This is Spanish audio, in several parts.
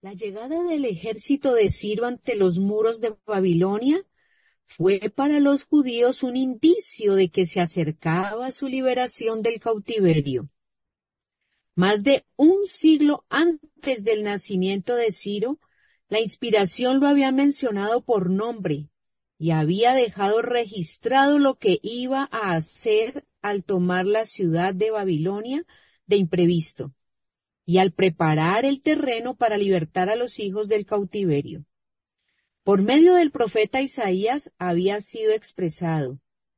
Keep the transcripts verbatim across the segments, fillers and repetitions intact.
La llegada del ejército de Ciro ante los muros de Babilonia fue para los judíos un indicio de que se acercaba su liberación del cautiverio. Más de un siglo antes del nacimiento de Ciro, la inspiración lo había mencionado por nombre y había dejado registrado lo que iba a hacer al tomar la ciudad de Babilonia de imprevisto y al preparar el terreno para libertar a los hijos del cautiverio. Por medio del profeta Isaías había sido expresado: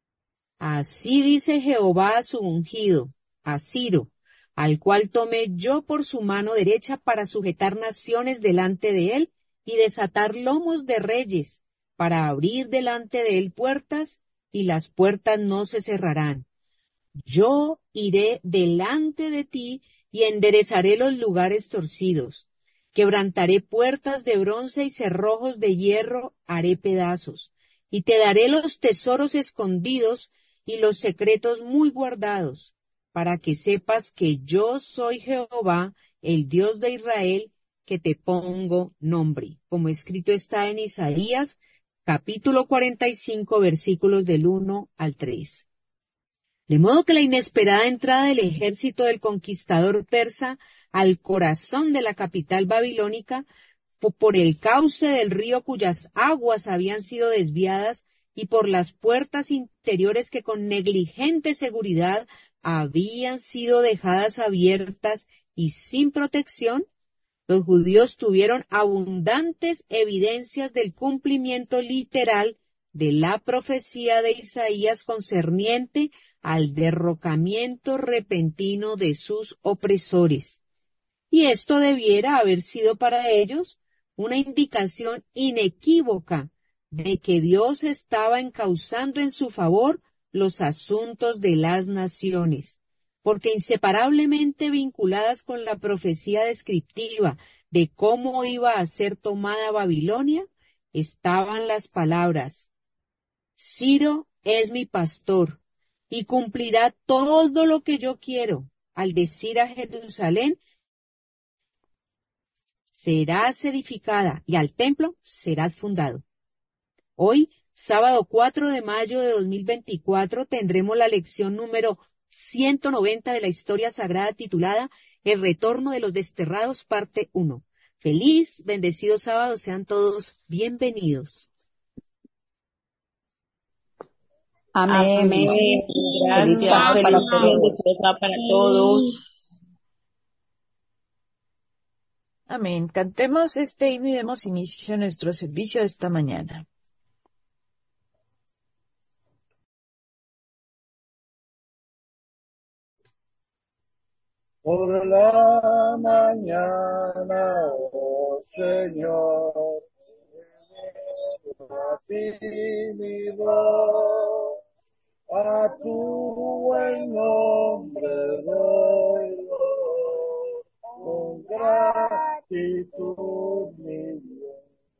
así dice Jehová a su ungido, a Ciro, al cual tomé yo por su mano derecha para sujetar naciones delante de él y desatar lomos de reyes, para abrir delante de él puertas, y las puertas no se cerrarán. Yo iré delante de ti y enderezaré los lugares torcidos. Quebrantaré puertas de bronce y cerrojos de hierro haré pedazos, y te daré los tesoros escondidos y los secretos muy guardados, para que sepas que yo soy Jehová, el Dios de Israel, que te pongo nombre, como escrito está en Isaías, capítulo cuarenta y cinco, versículos del uno al tres. De modo que la inesperada entrada del ejército del conquistador persa al corazón de la capital babilónica, por el cauce del río cuyas aguas habían sido desviadas, y por las puertas interiores que con negligente seguridad habían sido dejadas abiertas y sin protección, los judíos tuvieron abundantes evidencias del cumplimiento literal de la profecía de Isaías concerniente al derrocamiento repentino de sus opresores. Y esto debiera haber sido para ellos una indicación inequívoca de que Dios estaba encauzando en su favor los asuntos de las naciones, porque inseparablemente vinculadas con la profecía descriptiva de cómo iba a ser tomada Babilonia, estaban las palabras: Ciro es mi pastor, y cumplirá todo lo que yo quiero, al decir a Jerusalén: serás edificada, y al templo serás fundado. Hoy, sábado cuatro de mayo de dos mil veinticuatro, tendremos la lección número ciento noventa de la historia sagrada titulada El retorno de los desterrados, parte uno. Feliz, bendecido sábado, sean todos bienvenidos. Amén. Amén. Feliz Gracias. sábado para Feliz todos. bendecido sábado para todos. Amén. Cantemos este himno y demos inicio a nuestro servicio de esta mañana. Por la mañana, oh Señor, a ti mi voz, a tu buen nombre doy gloria, con gratitud mi Dios.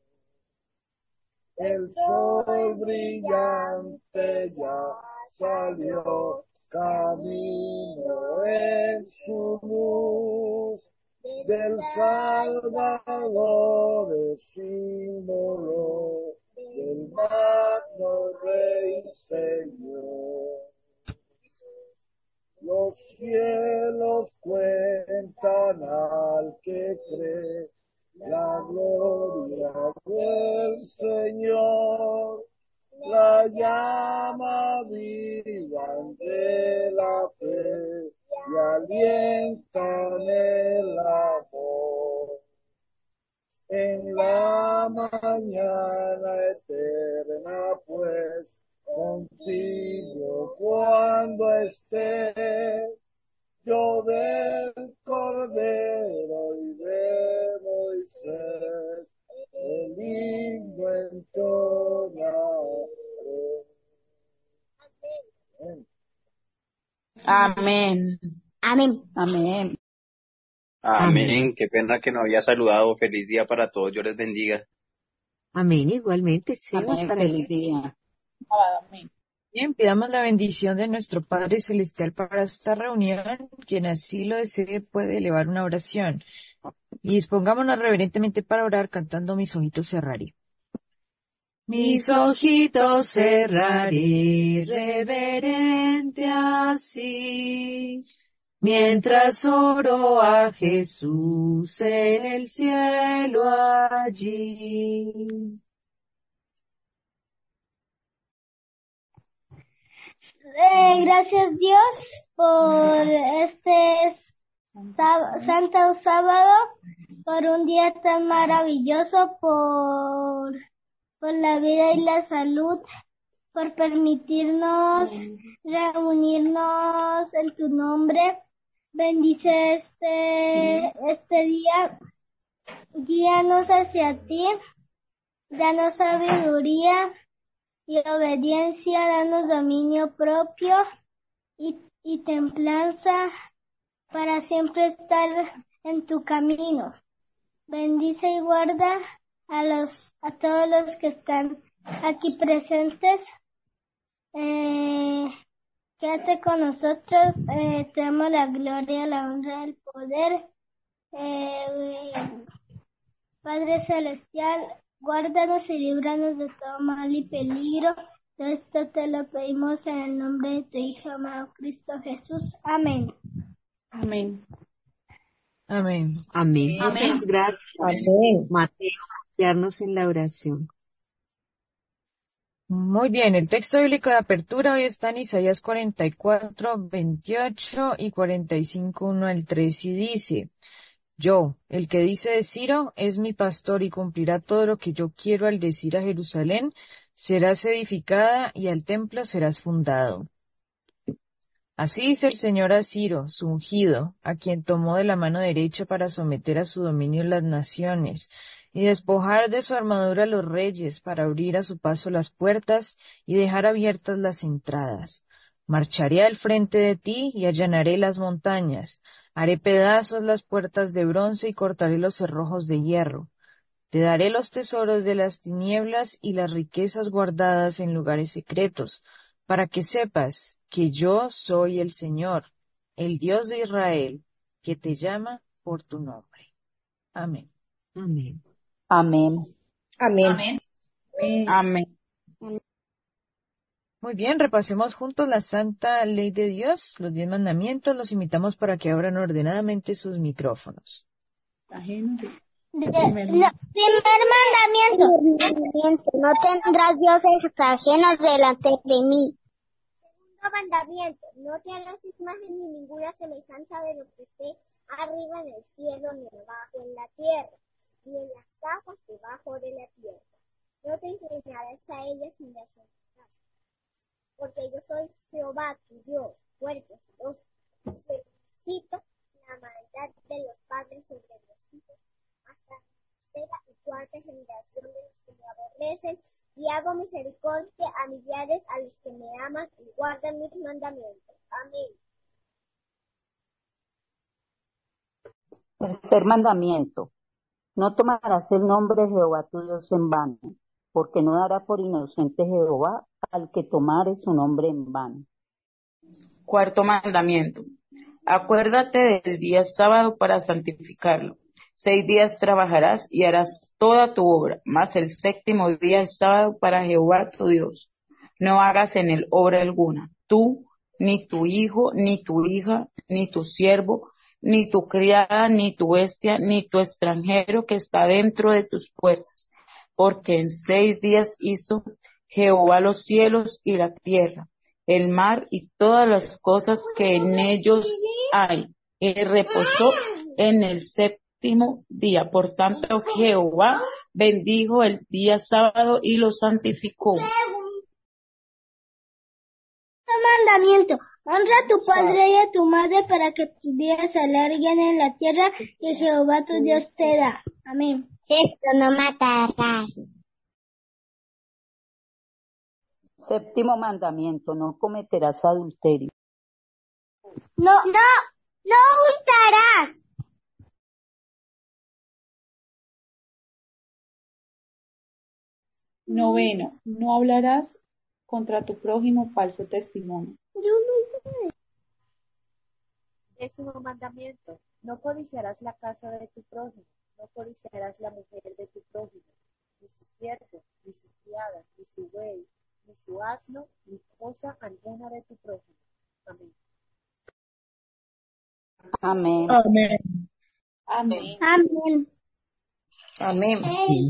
El sol brillante ya salió, camino en su luz, del Salvador es símbolo, del magno Rey Señor. Los cielos cuentan al que cree la gloria del Señor, la llama viva de la fe y alientan el amor. En la mañana eterna, pues, contigo cuando esté, yo del Cordero y de Moisés, el himno entonaré. Amén. Amén. Amén. Amén. Qué pena que no había saludado. Feliz día para todos. Dios les bendiga. Amén, igualmente, Sebas, Amén. para Feliz día. Amén. Bien, pidamos la bendición de nuestro Padre Celestial para esta reunión. Quien así lo desee puede elevar una oración. Y dispongámonos reverentemente para orar cantando Mis ojitos cerraré. Mis ojitos cerraré reverente así, mientras oro a Jesús en el cielo allí. Eh, gracias Dios por este sá- Santo Sábado, por un día tan maravilloso, por, por la vida y la salud, por permitirnos reunirnos en tu nombre. Bendice este, este día, guíanos hacia ti, danos sabiduría y obediencia, danos dominio propio y, y templanza para siempre estar en tu camino. Bendice y guarda a los, a todos los que están aquí presentes. Eh, quédate con nosotros, eh, te damos la gloria, la honra, el poder. Eh, Padre Celestial, guárdanos y líbranos de todo mal y peligro. Todo esto te lo pedimos en el nombre de tu Hijo amado Cristo Jesús. Amén. Amén. Amén. Amén. Muchas gracias, Amén. Mateo, por guiarnos en la oración. Muy bien, el texto bíblico de apertura hoy está en Isaías cuarenta y cuatro, veintiocho y cuarenta y cinco, uno al tres, y dice: Yo, el que dice de Ciro, es mi pastor y cumplirá todo lo que yo quiero al decir a Jerusalén, serás edificada y al templo serás fundado. Así dice el Señor a Ciro, su ungido, a quien tomó de la mano derecha para someter a su dominio las naciones, y despojar de su armadura a los reyes, para abrir a su paso las puertas y dejar abiertas las entradas. Marcharé al frente de ti y allanaré las montañas, haré pedazos las puertas de bronce y cortaré los cerrojos de hierro. Te daré los tesoros de las tinieblas y las riquezas guardadas en lugares secretos, para que sepas que yo soy el Señor, el Dios de Israel, que te llama por tu nombre. Amén. Amén. Amén. Amén. Amén. Muy bien, repasemos juntos la santa ley de Dios, los diez mandamientos. Los invitamos para que abran ordenadamente sus micrófonos. De- no, primer mandamiento. No tendrás dioses ajenos delante de mí. Segundo mandamiento. No te harás imagen ni ninguna semejanza de lo que esté arriba en el cielo, ni abajo en la tierra, ni en las aguas debajo de la tierra. No te inclinarás a ellas ni las honrarás, porque yo soy Jehová tu Dios, fuerte, celoso, que quito la maldad de los padres sobre los hijos hasta la tercera y cuarta generación de los que me aborrecen, y hago misericordia a millares a los que me aman y guardan mis mandamientos. Amén. Tercer mandamiento. No tomarás el nombre de Jehová tu Dios en vano, porque no dará por inocente Jehová al que tomare su nombre en vano. Cuarto mandamiento. Acuérdate del día sábado para santificarlo. Seis días trabajarás y harás toda tu obra, mas el séptimo día es sábado para Jehová tu Dios. No hagas en él obra alguna, tú, ni tu hijo, ni tu hija, ni tu siervo, ni tu criada, ni tu bestia, ni tu extranjero que está dentro de tus puertas, porque en seis días hizo Jehová los cielos y la tierra, el mar y todas las cosas que en ellos hay, y reposó en el séptimo día. Por tanto, Jehová bendijo el día sábado y lo santificó. Mandamiento. Honra a tu padre y a tu madre para que tus días se alarguen en la tierra que Jehová tu Dios te da. Amén. Sexto, no matarás. Séptimo mandamiento. No cometerás adulterio. No, no, no hurtarás. Noveno, no hablarás contra tu prójimo falso testimonio. Yo no sé. Décimo mandamiento, no codiciarás la casa de tu prójimo, no codiciarás la mujer de tu prójimo, ni su siervo, ni su criada, ni su buey, ni su asno, ni cosa alguna de tu prójimo. Amén. Amén. Amén. Amén. Amén. Sí.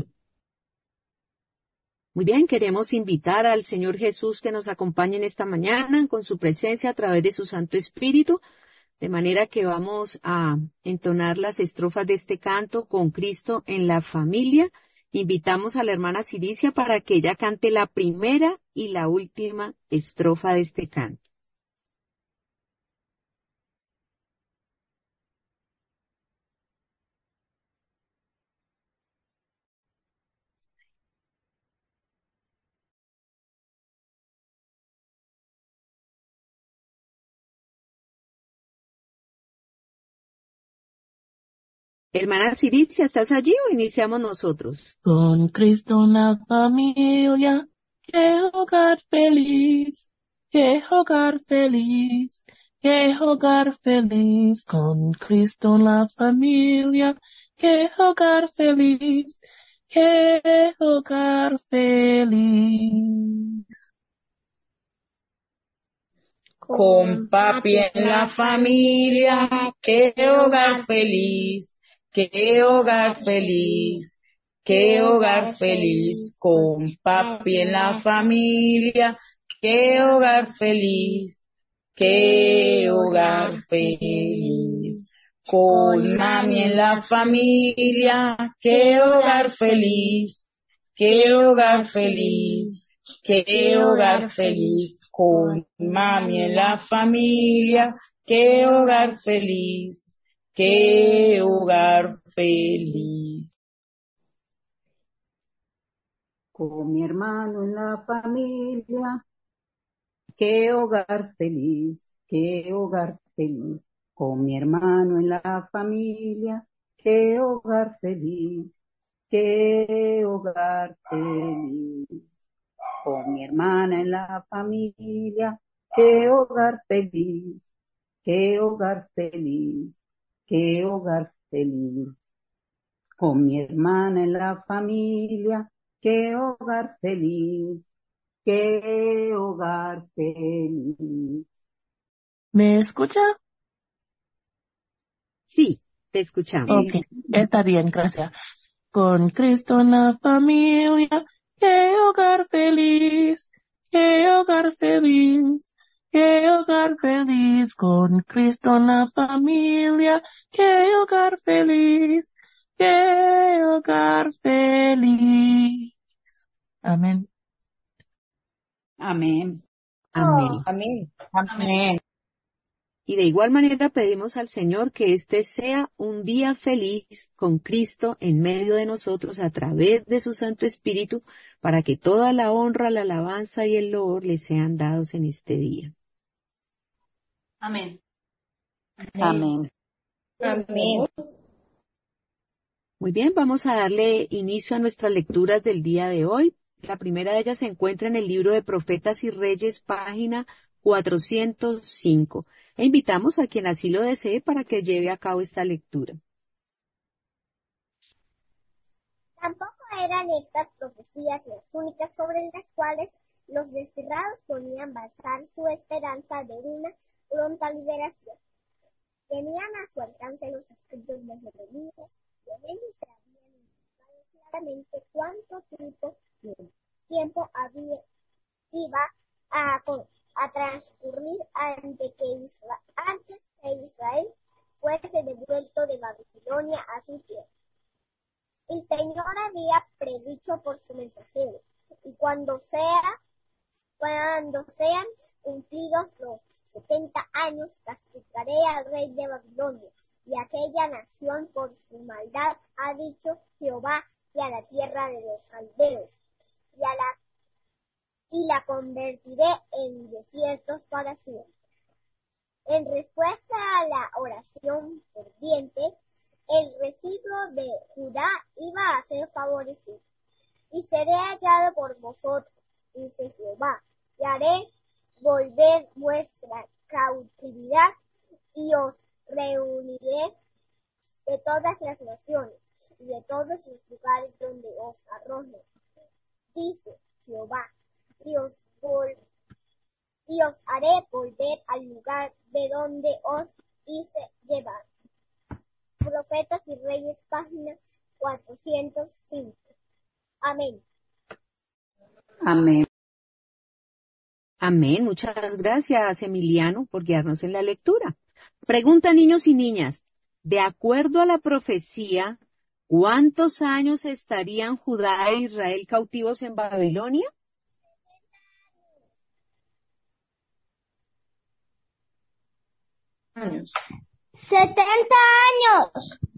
Muy bien, queremos invitar al Señor Jesús que nos acompañe en esta mañana con su presencia a través de su Santo Espíritu, de manera que vamos a entonar las estrofas de este canto con Cristo en la familia. Invitamos a la hermana Ciricia para que ella cante la primera y la última estrofa de este canto. Hermana Ciricia, ¿estás allí o iniciamos nosotros? Con Cristo en la familia, qué hogar feliz, qué hogar feliz, qué hogar feliz. Con Cristo en la familia, qué hogar feliz, qué hogar feliz. Con papi en la familia, qué hogar feliz, qué hogar feliz, qué hogar feliz. Con papi en la familia, qué hogar feliz, qué hogar feliz. Con mami en la familia, qué hogar feliz, qué hogar feliz. Qué hogar feliz, con mami en la familia, qué hogar feliz, qué hogar feliz. Con mi hermano en la familia, qué hogar feliz, qué hogar feliz. Con mi hermano en la familia, qué hogar feliz, qué hogar feliz. Con mi hermana en la familia, qué hogar feliz, qué hogar feliz, qué hogar feliz. Con mi hermana en la familia, qué hogar feliz, qué hogar feliz. ¿Me escucha? Sí, te escuchamos. Ok, está bien, gracias. Con Cristo en la familia, qué hogar feliz, qué hogar feliz, qué hogar feliz. Con Cristo en la familia, qué hogar feliz, qué hogar feliz. Amén. Amén. Amén. Amén. Amén. Y de igual manera pedimos al Señor que este sea un día feliz con Cristo en medio de nosotros a través de su Santo Espíritu, para que toda la honra, la alabanza y el loor le sean dados en este día. Amén. Amén. Amén. Muy bien, vamos a darle inicio a nuestras lecturas del día de hoy. La primera de ellas se encuentra en el libro de Profetas y Reyes, página cuatrocientos cinco. E invitamos a quien así lo desee para que lleve a cabo esta lectura. Tampoco eran estas profecías las únicas sobre las cuales los desterrados podían basar su esperanza de una pronta liberación. Tenían a su alcance los escritos de Jeremías, y en ellos se habían indicado claramente cuánto tipo, tiempo había, iba a, a transcurrir antes que, Isra, antes que Israel fuese devuelto de Babilonia a su tierra. El Señor había predicho por su mensajero, y cuando sea, cuando sean cumplidos los setenta años, castigaré al rey de Babilonia y a aquella nación por su maldad, ha dicho Jehová, y a la tierra de los caldeos, y a la y la convertiré en desiertos para siempre. En respuesta a la oración ferviente, el residuo de Judá iba a ser favorecido. Y seré hallado por vosotros, dice Jehová, y haré volver vuestra cautividad, y os reuniré de todas las naciones y de todos los lugares donde os arroje, dice Jehová, y os, vol- y os haré volver al lugar de donde os hice llevar. Profetas y Reyes, página cuatrocientos cinco. Amén. Amén. Amén. Muchas gracias, Emiliano, por guiarnos en la lectura. Pregunta, niños y niñas, de acuerdo a la profecía, ¿cuántos años estarían Judá e Israel cautivos en Babilonia? Años. Setenta años.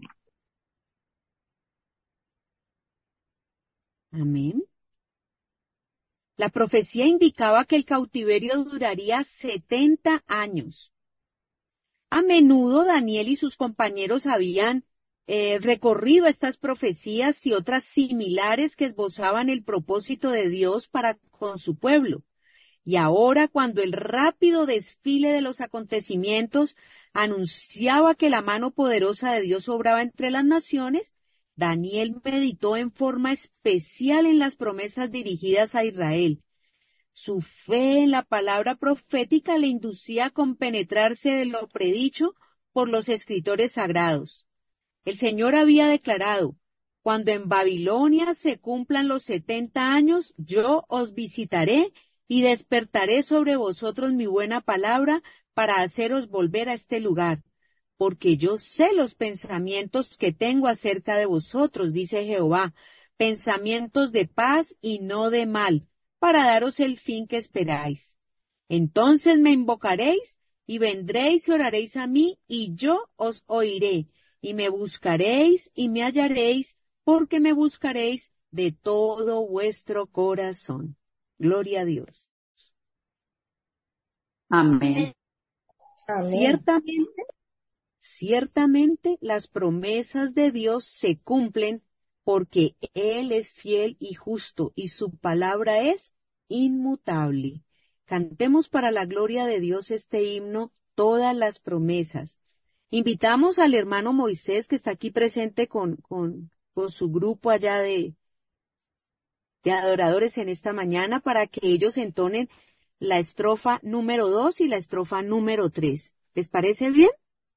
Amén. La profecía indicaba que el cautiverio duraría setenta años. A menudo Daniel y sus compañeros habían eh, recorrido estas profecías y otras similares que esbozaban el propósito de Dios para con su pueblo. Y ahora, cuando el rápido desfile de los acontecimientos anunciaba que la mano poderosa de Dios obraba entre las naciones, Daniel meditó en forma especial en las promesas dirigidas a Israel. Su fe en la palabra profética le inducía a compenetrarse de lo predicho por los escritores sagrados. El Señor había declarado: cuando en Babilonia se cumplan los setenta años, yo os visitaré y despertaré sobre vosotros mi buena palabra para haceros volver a este lugar. Porque yo sé los pensamientos que tengo acerca de vosotros, dice Jehová, pensamientos de paz y no de mal, para daros el fin que esperáis. Entonces me invocaréis y vendréis y oraréis a mí, y yo os oiré, y me buscaréis y me hallaréis, porque me buscaréis de todo vuestro corazón. Gloria a Dios. Amén. Amén. Ciertamente, ciertamente las promesas de Dios se cumplen porque Él es fiel y justo y su palabra es inmutable. Cantemos para la gloria de Dios este himno, todas las promesas. Invitamos al hermano Moisés, que está aquí presente con, con, con su grupo allá de, de adoradores en esta mañana, para que ellos entonen la estrofa número dos y la estrofa número tres. ¿Les parece bien?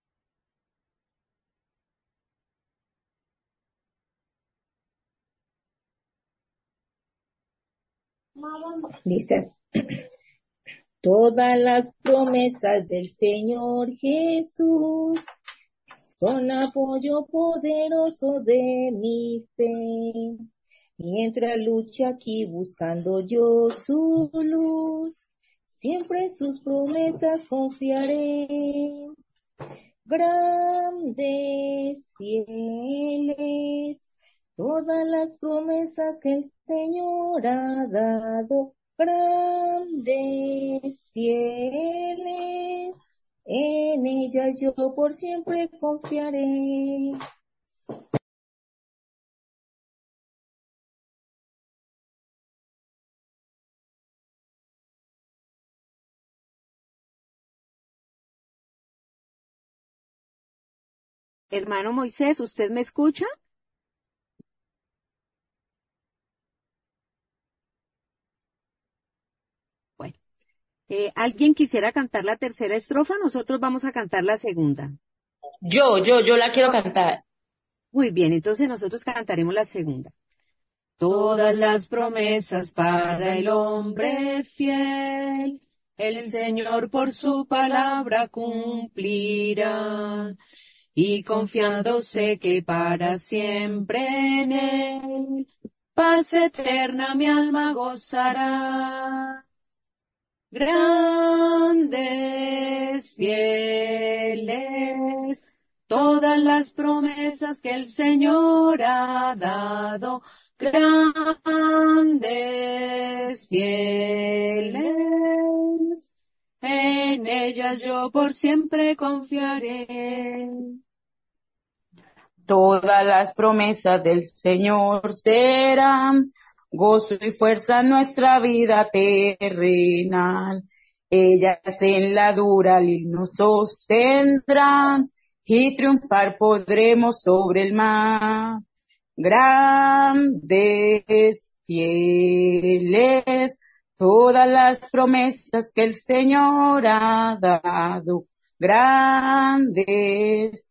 Dice, todas las promesas del Señor Jesús son apoyo poderoso de mi fe. Mientras lucho aquí buscando yo su luz, siempre en sus promesas confiaré. Grandes, fieles, todas las promesas que el Señor ha dado, grandes, fieles, en ellas yo por siempre confiaré. Hermano Moisés, ¿usted me escucha? Bueno, eh, ¿alguien quisiera cantar la tercera estrofa? Nosotros vamos a cantar la segunda. Yo, yo, yo la quiero cantar. Muy bien, entonces nosotros cantaremos la segunda. Todas las promesas para el hombre fiel, el Señor por su palabra cumplirá. Y confiando sé que para siempre en Él, paz eterna mi alma gozará. Grandes, fieles, todas las promesas que el Señor ha dado, grandes, fieles, en ellas yo por siempre confiaré. Todas las promesas del Señor serán gozo y fuerza en nuestra vida terrenal. Ellas en la dura lid nos sostendrán y triunfar podremos sobre el mar. Grandes, fieles, todas las promesas que el Señor ha dado. Grandes,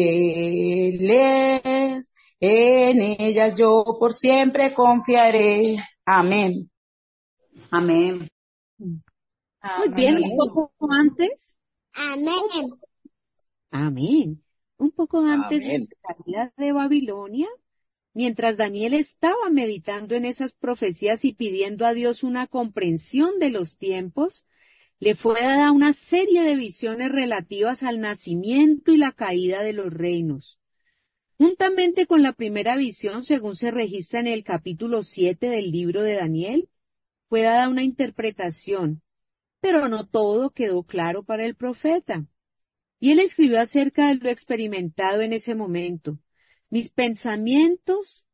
fieles, en ellas yo por siempre confiaré. Amén. Amén. Muy bien, un poco antes. Amén. Amén. Un poco antes de Amén. la caída de Babilonia, mientras Daniel estaba meditando en esas profecías y pidiendo a Dios una comprensión de los tiempos, le fue dada una serie de visiones relativas al nacimiento y la caída de los reinos. Juntamente con la primera visión, según se registra en el capítulo siete del libro de Daniel, fue dada una interpretación, pero no todo quedó claro para el profeta. Y él escribió acerca de lo experimentado en ese momento. Mis pensamientos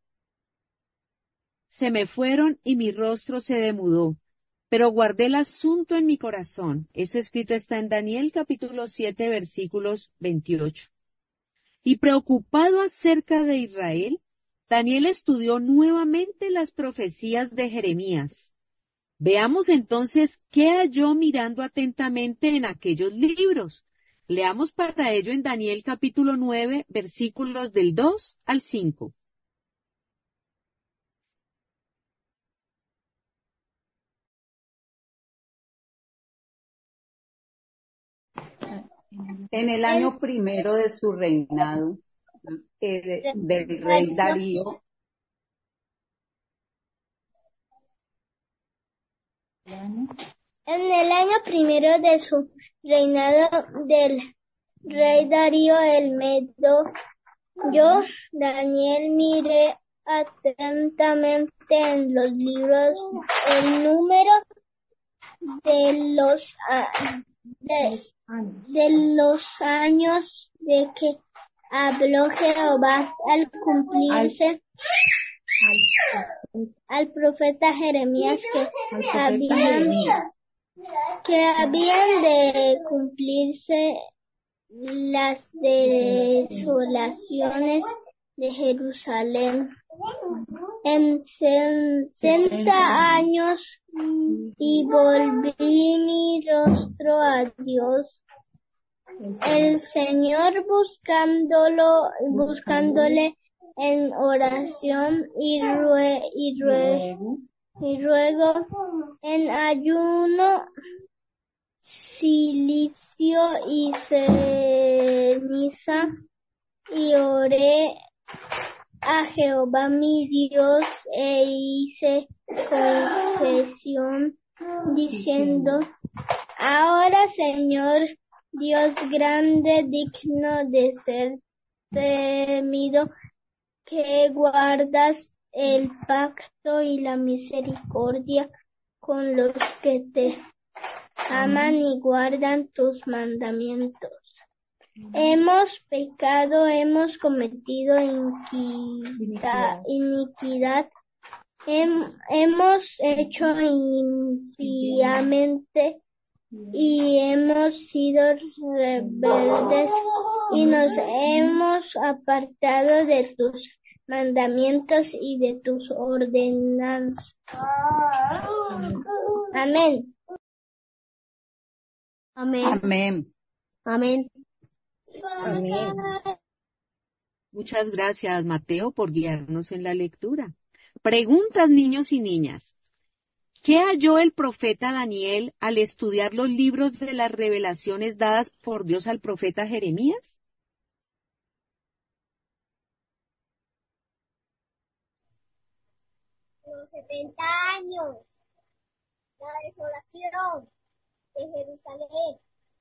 se me fueron y mi rostro se demudó, pero guardé el asunto en mi corazón. Eso escrito está en Daniel capítulo siete, versículos veintiocho. Y preocupado acerca de Israel, Daniel estudió nuevamente las profecías de Jeremías. Veamos entonces qué halló mirando atentamente en aquellos libros. Leamos para ello en Daniel capítulo nueve, versículos del dos al cinco. En el año primero de su reinado, eh, de- del rey Darío, En el año primero de su reinado del rey Darío el Medo, yo, Daniel, miré atentamente en los libros el número de los, a- de, de los años de que habló Jehová al cumplirse al profeta Jeremías que habían, que habían de cumplirse las desolaciones de Jerusalén en sesenta años, y volví mi rostro a Dios, el Señor, buscándolo, buscándole en oración y, rue, y, rue, y ruego, en ayuno, silicio y ceniza, y oré a Jehová mi Dios e hice confesión diciendo: ahora, Señor Dios grande, digno de ser temido, que guardas el pacto y la misericordia con los que te aman y guardan tus mandamientos. Hemos pecado, hemos cometido iniquidad, iniquidad, hem- hemos hecho impíamente y hemos sido rebeldes y nos hemos apartado de tus mandamientos y de tus ordenanzas. Amén. Amén. amén. Amén. Amén. Muchas gracias, Mateo, por guiarnos en la lectura. Preguntas, niños y niñas. ¿Qué halló el profeta Daniel al estudiar los libros de las revelaciones dadas por Dios al profeta Jeremías? Los setenta años, la desolación de Jerusalén.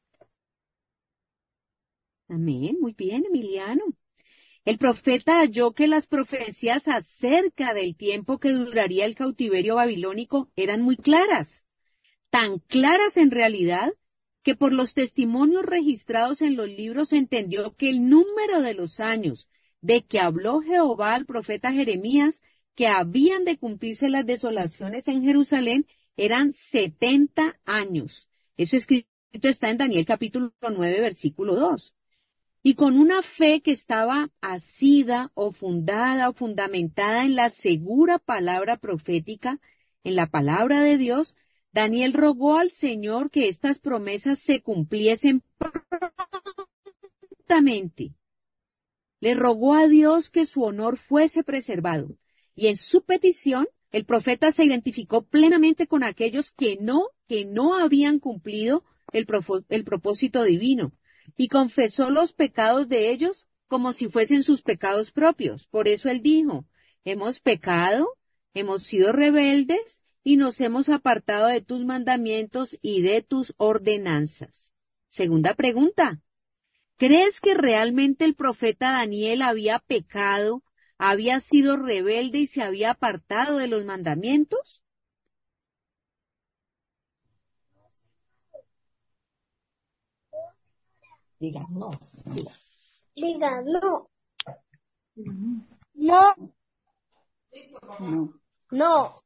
Amén, muy bien, Emiliano. El profeta halló que las profecías acerca del tiempo que duraría el cautiverio babilónico eran muy claras, tan claras en realidad que por los testimonios registrados en los libros se entendió que el número de los años de que habló Jehová al profeta Jeremías, que habían de cumplirse las desolaciones en Jerusalén, eran setenta años. Eso escrito está en Daniel capítulo nueve, versículo dos. Y con una fe que estaba asida o fundada o fundamentada en la segura palabra profética, en la palabra de Dios, Daniel rogó al Señor que estas promesas se cumpliesen prontamente. Le rogó a Dios que su honor fuese preservado. Y en su petición, el profeta se identificó plenamente con aquellos que no, que no habían cumplido el, profo- el propósito divino, y confesó los pecados de ellos como si fuesen sus pecados propios. Por eso él dijo, hemos pecado, hemos sido rebeldes, y nos hemos apartado de tus mandamientos y de tus ordenanzas. Segunda pregunta. ¿Crees que realmente el profeta Daniel había pecado, había sido rebelde y se había apartado de los mandamientos? Diga, no. Diga. Diga, no. No, No. no.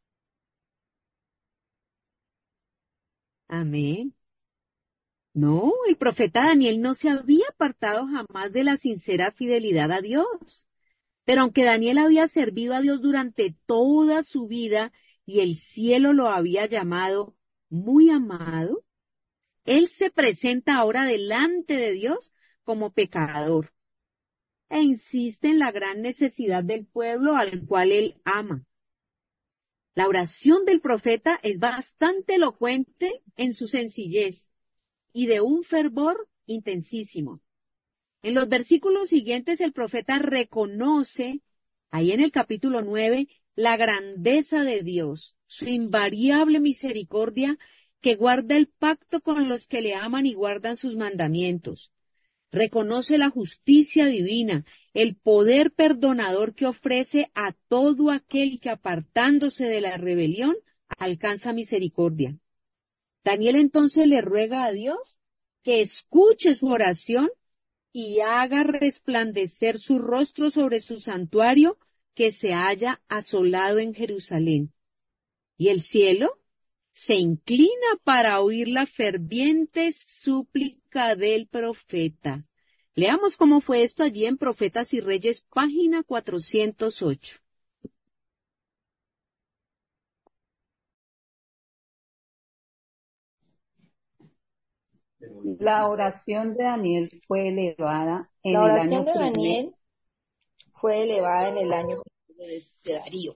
Amén. No, el profeta Daniel no se había apartado jamás de la sincera fidelidad a Dios. Pero aunque Daniel había servido a Dios durante toda su vida y el cielo lo había llamado muy amado, él se presenta ahora delante de Dios como pecador e insiste en la gran necesidad del pueblo al cual él ama. La oración del profeta es bastante elocuente en su sencillez y de un fervor intensísimo. En los versículos siguientes el profeta reconoce, ahí en el capítulo nueve, la grandeza de Dios, su invariable misericordia que guarda el pacto con los que le aman y guardan sus mandamientos. Reconoce la justicia divina, el poder perdonador que ofrece a todo aquel que apartándose de la rebelión alcanza misericordia. Daniel entonces le ruega a Dios que escuche su oración y haga resplandecer su rostro sobre su santuario que se halla asolado en Jerusalén. Y el cielo se inclina para oír la ferviente súplica del profeta. Leamos cómo fue esto allí en Profetas y Reyes, página cuatrocientos ocho. La oración de Daniel fue elevada en La el oración año de primero. Daniel fue elevada en el año de de Darío.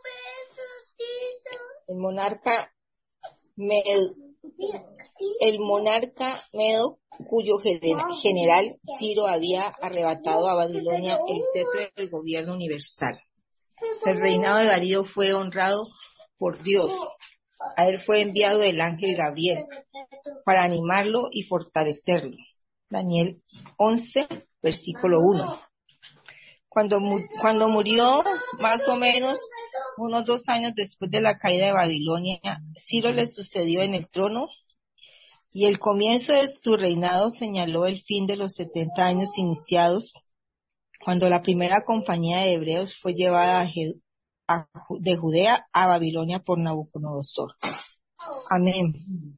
El monarca Medo, el monarca Medo, cuyo genera- general Ciro había arrebatado a Babilonia el cetro del gobierno universal. El reinado de Darío fue honrado por Dios. A él fue enviado el ángel Gabriel para animarlo y fortalecerlo. Daniel once, versículo uno. Cuando, mu- cuando murió, más o menos unos dos años después de la caída de Babilonia, Ciro le sucedió en el trono y el comienzo de su reinado señaló el fin de los setenta años iniciados cuando la primera compañía de hebreos fue llevada a Je- a Ju- de Judea a Babilonia por Nabucodonosor. Amén.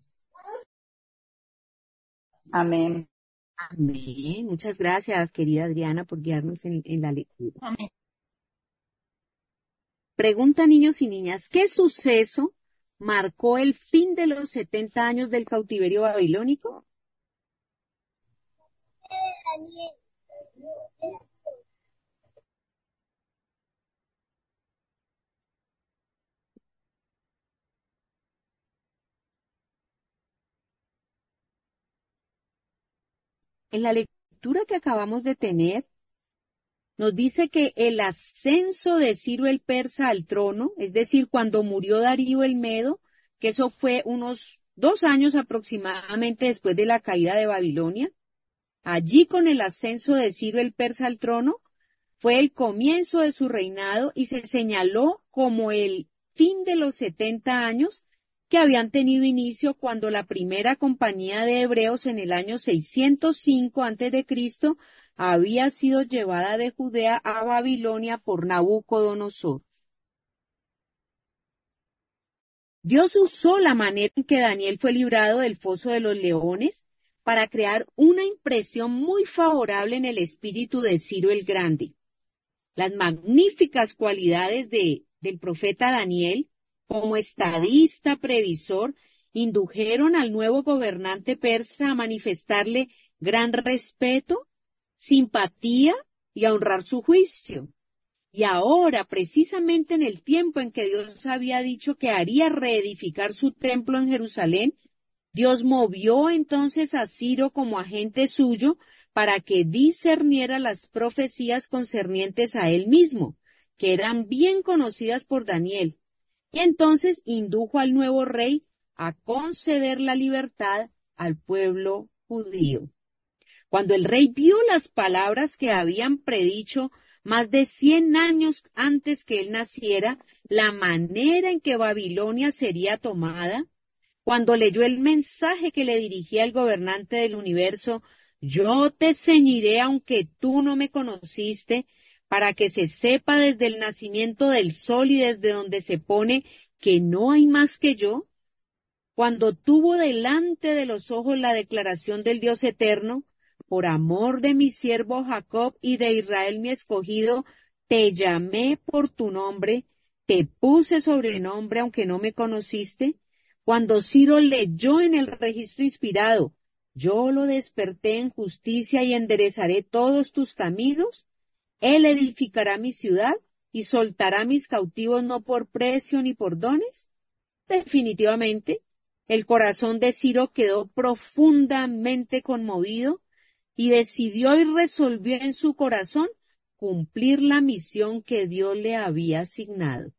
Amén. Amén. Muchas gracias, querida Adriana, por guiarnos en, en la lectura. Amén. Pregunta, niños y niñas, ¿qué suceso marcó el fin de los setenta años del cautiverio babilónico? Daniel. En la lectura que acabamos de tener, nos dice que el ascenso de Ciro el Persa al trono, es decir, cuando murió Darío el Medo, que eso fue unos dos años aproximadamente después de la caída de Babilonia, allí con el ascenso de Ciro el Persa al trono, fue el comienzo de su reinado y se señaló como el fin de los setenta años que habían tenido inicio cuando la primera compañía de hebreos en el año seiscientos cinco antes de Cristo había sido llevada de Judea a Babilonia por Nabucodonosor. Dios usó la manera en que Daniel fue librado del foso de los leones para crear una impresión muy favorable en el espíritu de Ciro el Grande. Las magníficas cualidades de, del profeta Daniel, como estadista, previsor, indujeron al nuevo gobernante persa a manifestarle gran respeto, simpatía y a honrar su juicio. Y ahora, precisamente en el tiempo en que Dios había dicho que haría reedificar su templo en Jerusalén, Dios movió entonces a Ciro como agente suyo para que discerniera las profecías concernientes a él mismo, que eran bien conocidas por Daniel. Y entonces indujo al nuevo rey a conceder la libertad al pueblo judío. Cuando el rey vio las palabras que habían predicho más de cien años antes que él naciera, la manera en que Babilonia sería tomada, cuando leyó el mensaje que le dirigía el gobernante del universo, yo te ceñiré aunque tú no me conociste, para que se sepa desde el nacimiento del sol y desde donde se pone que no hay más que yo, cuando tuvo delante de los ojos la declaración del Dios eterno, por amor de mi siervo Jacob y de Israel mi escogido, te llamé por tu nombre, te puse sobrenombre aunque no me conociste. Cuando Ciro leyó en el registro inspirado, yo lo desperté en justicia y enderezaré todos tus caminos, él edificará mi ciudad y soltará mis cautivos no por precio ni por dones. Definitivamente, el corazón de Ciro quedó profundamente conmovido y decidió y resolvió en su corazón cumplir la misión que Dios le había asignado.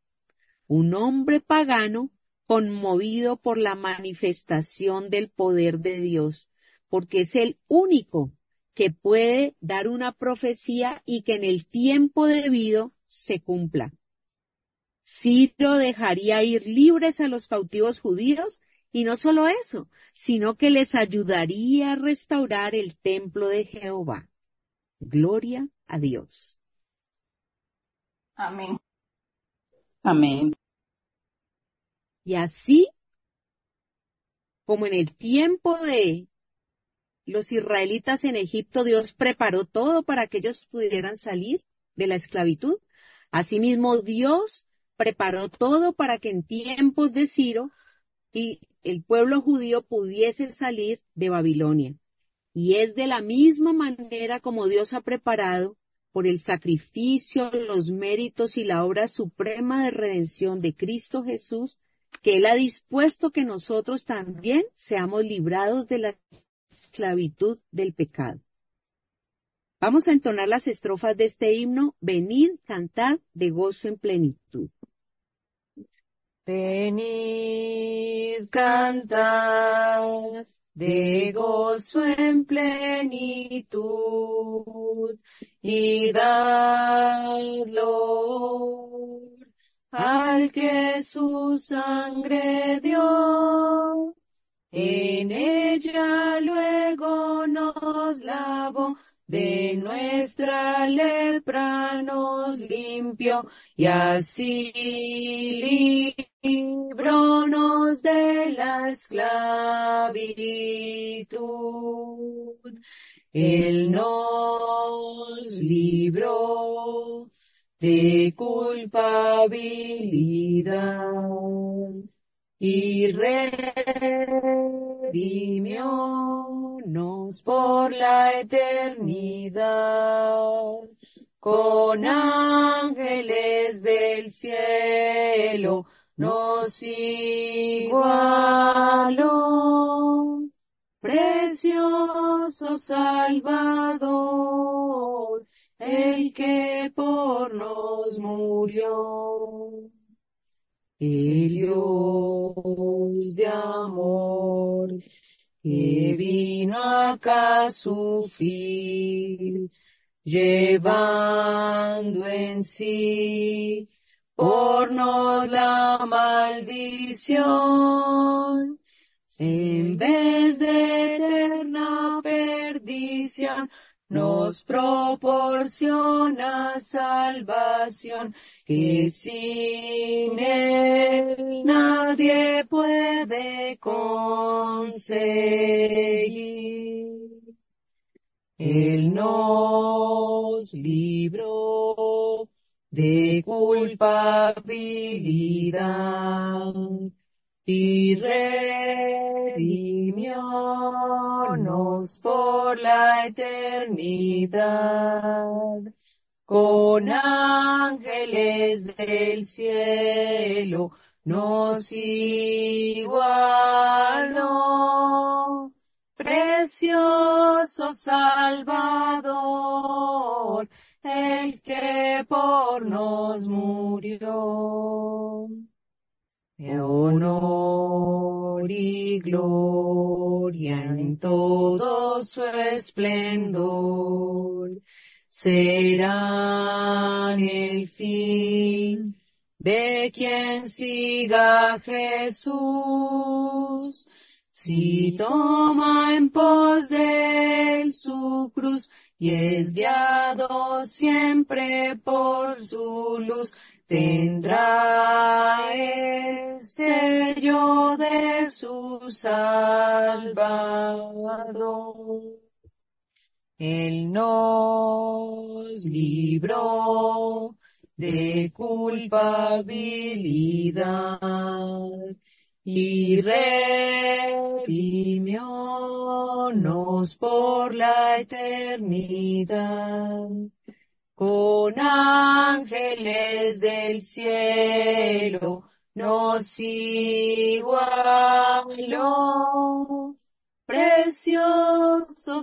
Un hombre pagano conmovido por la manifestación del poder de Dios, porque es el único que puede dar una profecía y que en el tiempo debido se cumpla. Ciro dejaría ir libres a los cautivos judíos, y no solo eso, sino que les ayudaría a restaurar el templo de Jehová. Gloria a Dios. Amén. Amén. Y así, como en el tiempo de los israelitas en Egipto, Dios preparó todo para que ellos pudieran salir de la esclavitud. Asimismo, Dios preparó todo para que en tiempos de Ciro y el pueblo judío pudiese salir de Babilonia. Y es de la misma manera como Dios ha preparado, por el sacrificio, los méritos y la obra suprema de redención de Cristo Jesús, que Él ha dispuesto que nosotros también seamos librados de la esclavitud del pecado. Vamos a entonar las estrofas de este himno: venid, cantad de gozo en plenitud. Venid, cantad de gozo en plenitud, y dadlo al que su sangre dio. En ella luego nos lavó, de nuestra lepra nos limpió, y así librónos de la esclavitud. Él nos libró de culpabilidad y redimiónos por la eternidad. Con ángeles del cielo nos igualó, precioso Salvador, el que por nos murió. El Dios de amor, que vino acá a sufrir, llevando en sí por nos la maldición, en vez de eterna perdición, nos proporciona salvación, que sin él nadie puede conseguir. Él nos libró de culpabilidad y redimiónos por la eternidad. Con ángeles del cielo nos igualó, precioso Salvador, el que por nos murió. Honor y gloria en todo su esplendor serán el fin de quien siga a Jesús. Si toma en pos de él su cruz y es guiado siempre por su luz, tendrá el sello de su Salvador. Él nos libró de culpabilidad y redimiónos por la eternidad. Con ángeles del cielo nos igualó, precioso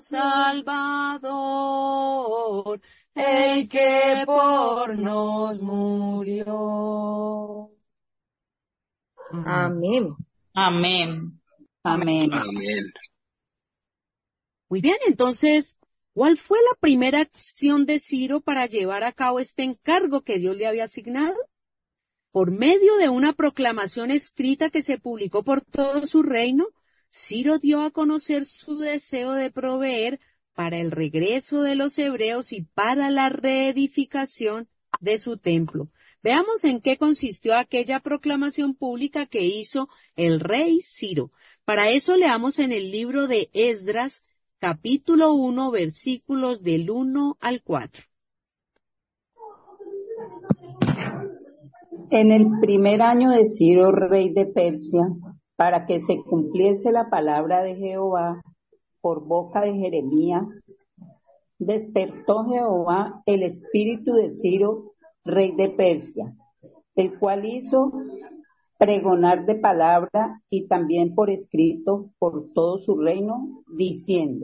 Salvador, el que por nos murió. Amén. Amén. Amén. Amén. Muy bien, entonces, ¿cuál fue la primera acción de Ciro para llevar a cabo este encargo que Dios le había asignado? Por medio de una proclamación escrita que se publicó por todo su reino, Ciro dio a conocer su deseo de proveer para el regreso de los hebreos y para la reedificación de su templo. Veamos en qué consistió aquella proclamación pública que hizo el rey Ciro. Para eso leamos en el libro de Esdras, capítulo uno, versículos del uno al cuatro. En el primer año de Ciro, rey de Persia, para que se cumpliese la palabra de Jehová por boca de Jeremías, despertó Jehová el espíritu de Ciro, rey de Persia, el cual hizo pregonar de palabra y también por escrito por todo su reino, diciendo: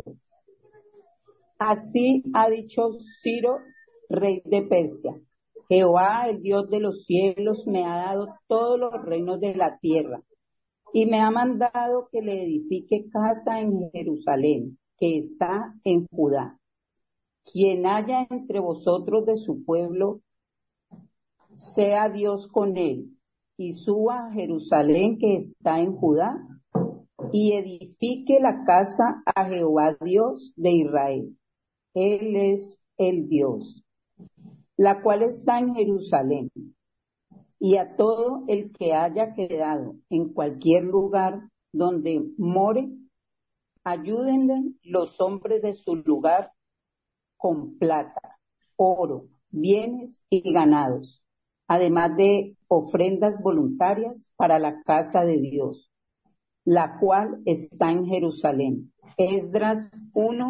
Así ha dicho Ciro, rey de Persia: Jehová, el Dios de los cielos, me ha dado todos los reinos de la tierra, y me ha mandado que le edifique casa en Jerusalén, que está en Judá. Quien haya entre vosotros de su pueblo, sea Dios con él, y suba a Jerusalén, que está en Judá, y edifique la casa a Jehová Dios de Israel. Él es el Dios, la cual está en Jerusalén. Y a todo el que haya quedado en cualquier lugar donde more, ayúdenle los hombres de su lugar con plata, oro, bienes y ganados, además de ofrendas voluntarias para la casa de Dios, la cual está en Jerusalén. Esdras uno,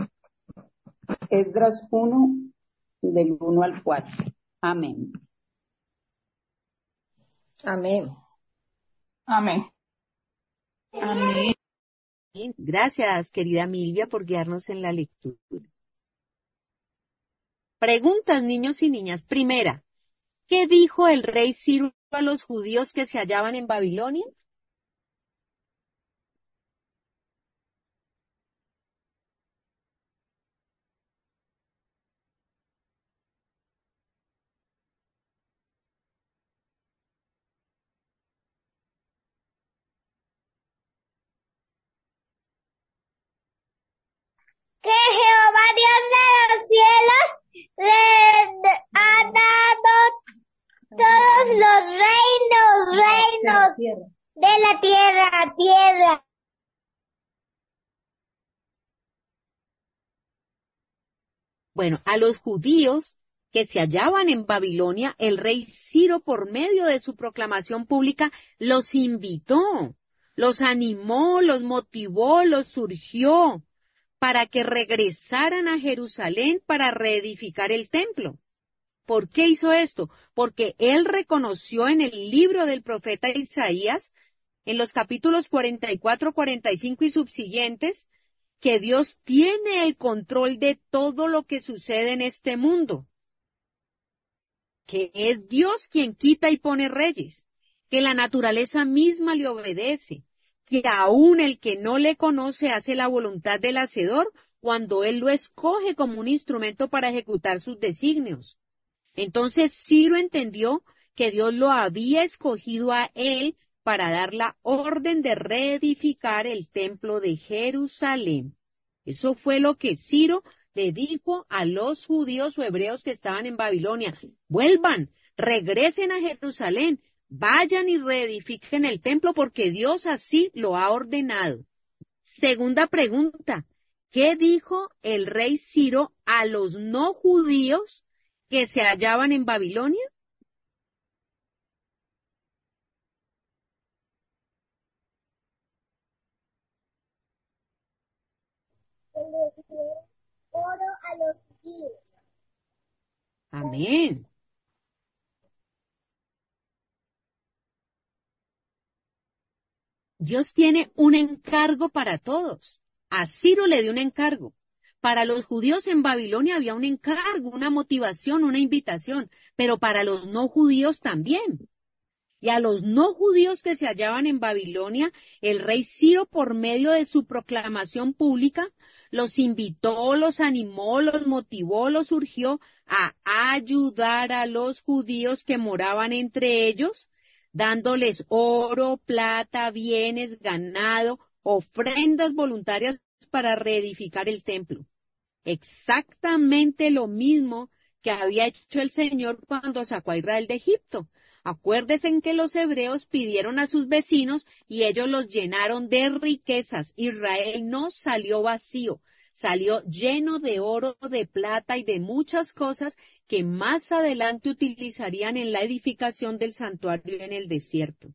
Esdras uno, del uno al cuatro. Amén. Amén. Amén. Amén. Gracias, querida Milvia, por guiarnos en la lectura. Preguntas, niños y niñas. Primera, ¿qué dijo el rey Ciro a los judíos que se hallaban en Babilonia? Que Jehová Dios de los cielos le ha dado todos los reinos, reinos de la tierra, tierra. Bueno, a los judíos que se hallaban en Babilonia, el rey Ciro, por medio de su proclamación pública, los invitó, los animó, los motivó, los surgió para que regresaran a Jerusalén para reedificar el templo. ¿Por qué hizo esto? Porque él reconoció en el libro del profeta Isaías, en los capítulos cuarenta y cuatro, cuarenta y cinco y subsiguientes, que Dios tiene el control de todo lo que sucede en este mundo, que es Dios quien quita y pone reyes, que la naturaleza misma le obedece, que aún el que no le conoce hace la voluntad del Hacedor cuando él lo escoge como un instrumento para ejecutar sus designios. Entonces Ciro entendió que Dios lo había escogido a él para dar la orden de reedificar el templo de Jerusalén. Eso fue lo que Ciro le dijo a los judíos o hebreos que estaban en Babilonia. Vuelvan, regresen a Jerusalén, vayan y reedifiquen el templo porque Dios así lo ha ordenado. Segunda pregunta, ¿qué dijo el rey Ciro a los no judíos que se hallaban en Babilonia? Oro a los judíos. Amén. Dios tiene un encargo para todos. A Ciro le dio un encargo. Para los judíos en Babilonia había un encargo, una motivación, una invitación, pero para los no judíos también. Y a los no judíos que se hallaban en Babilonia, el rey Ciro, por medio de su proclamación pública, los invitó, los animó, los motivó, los urgió a ayudar a los judíos que moraban entre ellos, dándoles oro, plata, bienes, ganado, ofrendas voluntarias para reedificar el templo. Exactamente lo mismo que había hecho el Señor cuando sacó a Israel de Egipto. Acuérdense en que los hebreos pidieron a sus vecinos y ellos los llenaron de riquezas. Israel no salió vacío, salió lleno de oro, de plata y de muchas cosas que más adelante utilizarían en la edificación del santuario en el desierto.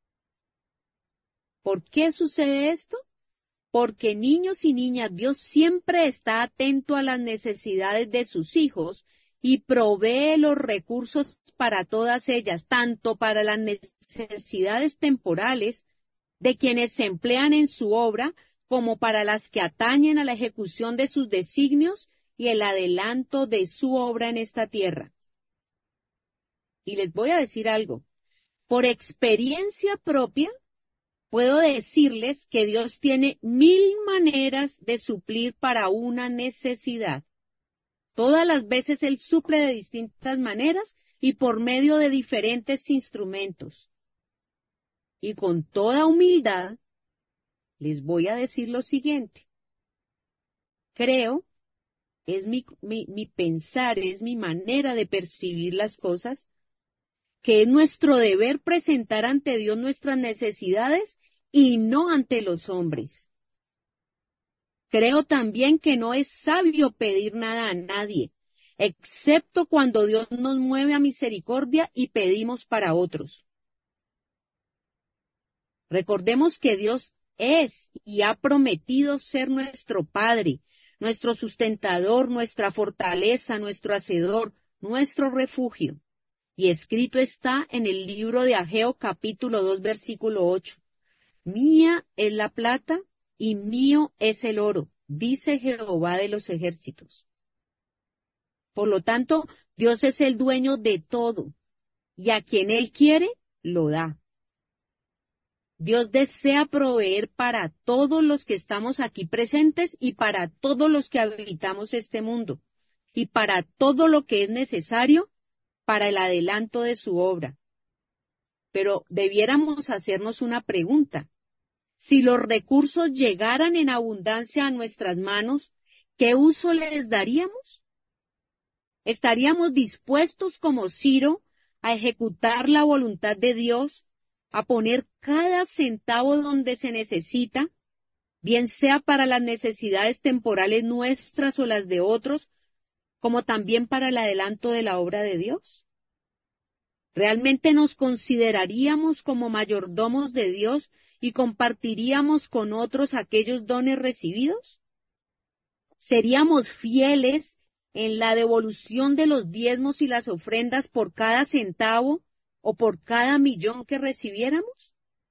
¿Por qué sucede esto? Porque niños y niñas, Dios siempre está atento a las necesidades de sus hijos y provee los recursos para todas ellas, tanto para las necesidades temporales de quienes se emplean en su obra, como para las que atañen a la ejecución de sus designios y el adelanto de su obra en esta tierra. Y les voy a decir algo, por experiencia propia, puedo decirles que Dios tiene mil maneras de suplir para una necesidad. Todas las veces Él suple de distintas maneras y por medio de diferentes instrumentos. Y con toda humildad, les voy a decir lo siguiente. Creo, es mi, mi, mi pensar, es mi manera de percibir las cosas, que es nuestro deber presentar ante Dios nuestras necesidades y no ante los hombres. Creo también que no es sabio pedir nada a nadie, excepto cuando Dios nos mueve a misericordia y pedimos para otros. Recordemos que Dios es y ha prometido ser nuestro Padre, nuestro sustentador, nuestra fortaleza, nuestro hacedor, nuestro refugio. Y escrito está en el libro de Ageo capítulo dos versículo ocho. Mía es la plata y mío es el oro, dice Jehová de los ejércitos. Por lo tanto, Dios es el dueño de todo, y a quien Él quiere, lo da. Dios desea proveer para todos los que estamos aquí presentes y para todos los que habitamos este mundo, y para todo lo que es necesario para el adelanto de su obra. Pero debiéramos hacernos una pregunta. Si los recursos llegaran en abundancia a nuestras manos, ¿qué uso les daríamos? ¿Estaríamos dispuestos como Ciro a ejecutar la voluntad de Dios, a poner cada centavo donde se necesita, bien sea para las necesidades temporales nuestras o las de otros, como también para el adelanto de la obra de Dios? ¿Realmente nos consideraríamos como mayordomos de Dios y compartiríamos con otros aquellos dones recibidos? ¿Seríamos fieles en la devolución de los diezmos y las ofrendas por cada centavo o por cada millón que recibiéramos?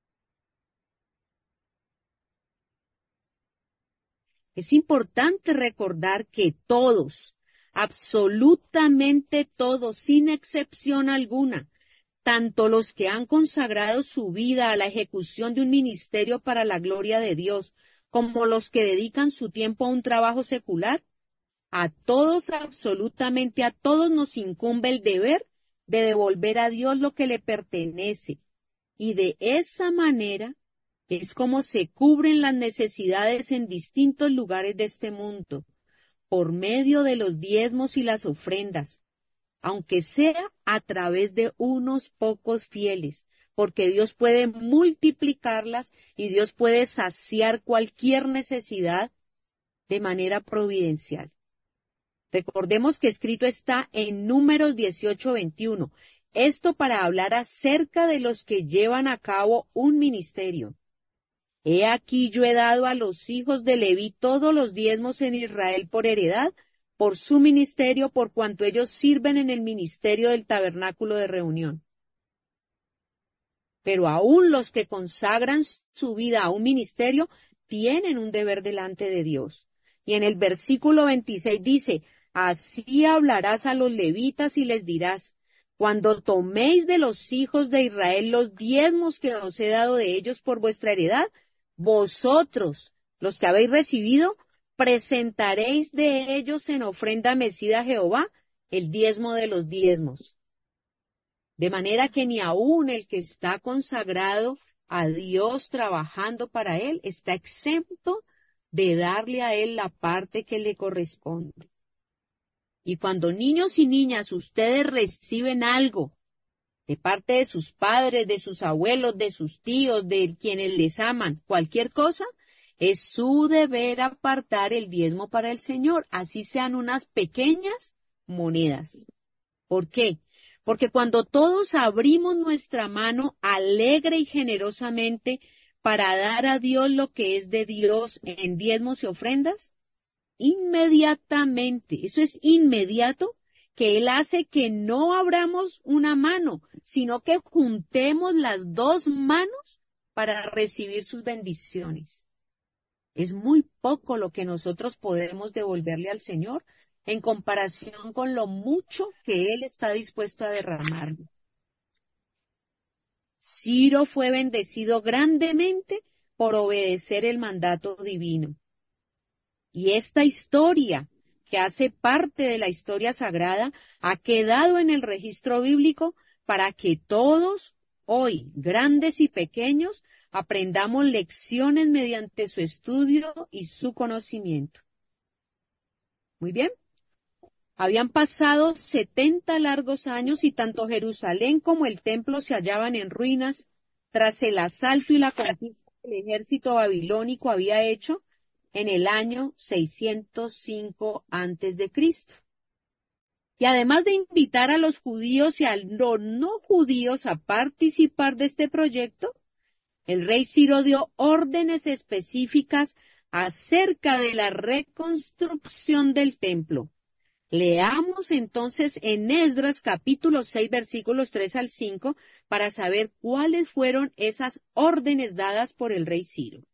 Es importante recordar que todos, absolutamente todos, sin excepción alguna, tanto los que han consagrado su vida a la ejecución de un ministerio para la gloria de Dios, como los que dedican su tiempo a un trabajo secular, a todos, absolutamente a todos nos incumbe el deber de devolver a Dios lo que le pertenece. Y de esa manera es como se cubren las necesidades en distintos lugares de este mundo, por medio de los diezmos y las ofrendas, aunque sea a través de unos pocos fieles, porque Dios puede multiplicarlas y Dios puede saciar cualquier necesidad de manera providencial. Recordemos que escrito está en Números dieciocho veintiuno. Esto para hablar acerca de los que llevan a cabo un ministerio. He aquí yo he dado a los hijos de Leví todos los diezmos en Israel por heredad, por su ministerio, por cuanto ellos sirven en el ministerio del tabernáculo de reunión. Pero aún los que consagran su vida a un ministerio tienen un deber delante de Dios. Y en el versículo veintiséis dice, así hablarás a los levitas y les dirás, cuando toméis de los hijos de Israel los diezmos que os he dado de ellos por vuestra heredad, vosotros, los que habéis recibido, presentaréis de ellos en ofrenda mecida a Jehová el diezmo de los diezmos. De manera que ni aun el que está consagrado a Dios trabajando para Él está exento de darle a Él la parte que le corresponde. Y cuando niños y niñas ustedes reciben algo de parte de sus padres, de sus abuelos, de sus tíos, de quienes les aman, cualquier cosa, es su deber apartar el diezmo para el Señor, así sean unas pequeñas monedas. ¿Por qué? Porque cuando todos abrimos nuestra mano alegre y generosamente para dar a Dios lo que es de Dios en diezmos y ofrendas, inmediatamente, eso es inmediato, que Él hace que no abramos una mano, sino que juntemos las dos manos para recibir sus bendiciones. Es muy poco lo que nosotros podemos devolverle al Señor en comparación con lo mucho que Él está dispuesto a derramar. Ciro fue bendecido grandemente por obedecer el mandato divino. Y esta historia, que hace parte de la historia sagrada, ha quedado en el registro bíblico para que todos, hoy, grandes y pequeños, aprendamos lecciones mediante su estudio y su conocimiento. Muy bien. Habían pasado setenta largos años y tanto Jerusalén como el templo se hallaban en ruinas tras el asalto y la conquista que el ejército babilónico había hecho en el año seiscientos cinco antes de Cristo. Y además de invitar a los judíos y a los no judíos a participar de este proyecto, el rey Ciro dio órdenes específicas acerca de la reconstrucción del templo. Leamos entonces en Esdras capítulo seis versículos tres al cinco para saber cuáles fueron esas órdenes dadas por el rey Ciro.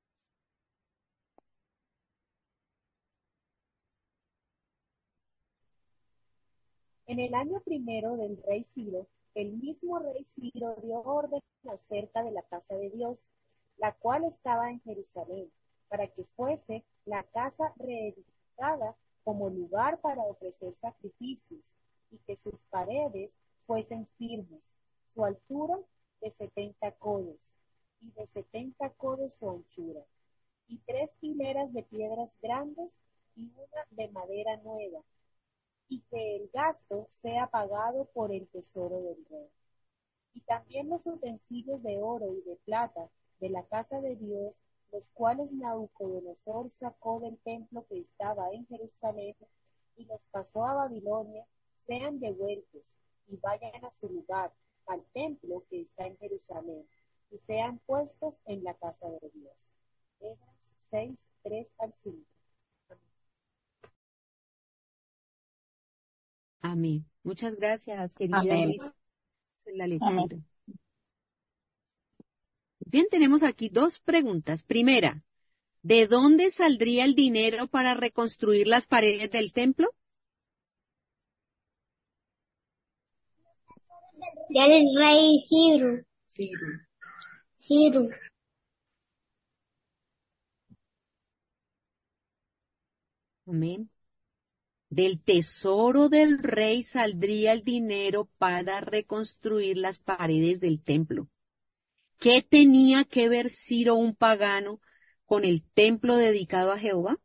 En el año primero del rey Ciro, el mismo rey Ciro dio orden acerca de la casa de Dios, la cual estaba en Jerusalén, para que fuese la casa reedificada como lugar para ofrecer sacrificios, y que sus paredes fuesen firmes, su altura de setenta codos, y de setenta codos su anchura, y tres hileras de piedras grandes y una de madera nueva, y que el gasto sea pagado por el tesoro del rey. Y también los utensilios de oro y de plata de la casa de Dios, los cuales Nabucodonosor sacó del templo que estaba en Jerusalén y los pasó a Babilonia, sean devueltos y vayan a su lugar, al templo que está en Jerusalén, y sean puestos en la casa de Dios. Esdras seis, tres al cinco. Amén. Muchas gracias, querida Amén. Luis, en la lectura. Amén. Bien, tenemos aquí dos preguntas. Primera, ¿de dónde saldría el dinero para reconstruir las paredes del templo? Del rey Ciro. Ciro. Ciro. Amén. Del tesoro del rey saldría el dinero para reconstruir las paredes del templo. ¿Qué tenía que ver Ciro, un pagano, con el templo dedicado a Jehová?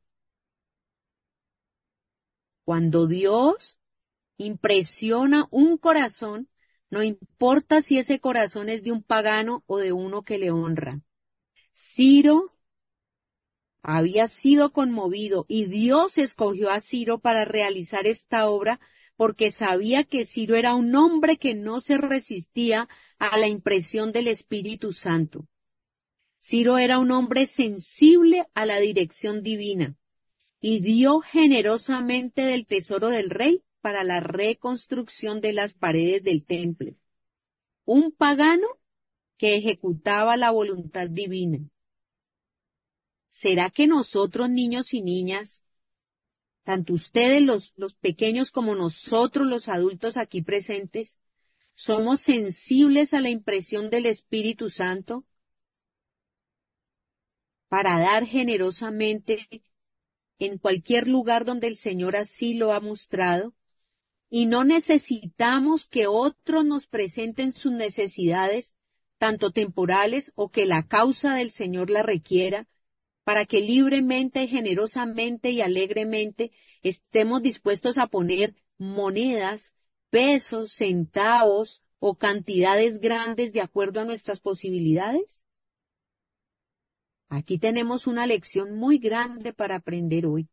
Cuando Dios impresiona un corazón, no importa si ese corazón es de un pagano o de uno que le honra. Ciro había sido conmovido y Dios escogió a Ciro para realizar esta obra porque sabía que Ciro era un hombre que no se resistía a la impresión del Espíritu Santo. Ciro era un hombre sensible a la dirección divina y dio generosamente del tesoro del rey para la reconstrucción de las paredes del templo. Un pagano que ejecutaba la voluntad divina. ¿Será que nosotros, niños y niñas, tanto ustedes los, los pequeños como nosotros los adultos aquí presentes, somos sensibles a la impresión del Espíritu Santo para dar generosamente en cualquier lugar donde el Señor así lo ha mostrado? Y no necesitamos que otros nos presenten sus necesidades, tanto temporales o que la causa del Señor la requiera, para que libremente, generosamente y alegremente estemos dispuestos a poner monedas, pesos, centavos o cantidades grandes de acuerdo a nuestras posibilidades. Aquí tenemos una lección muy grande para aprender hoy.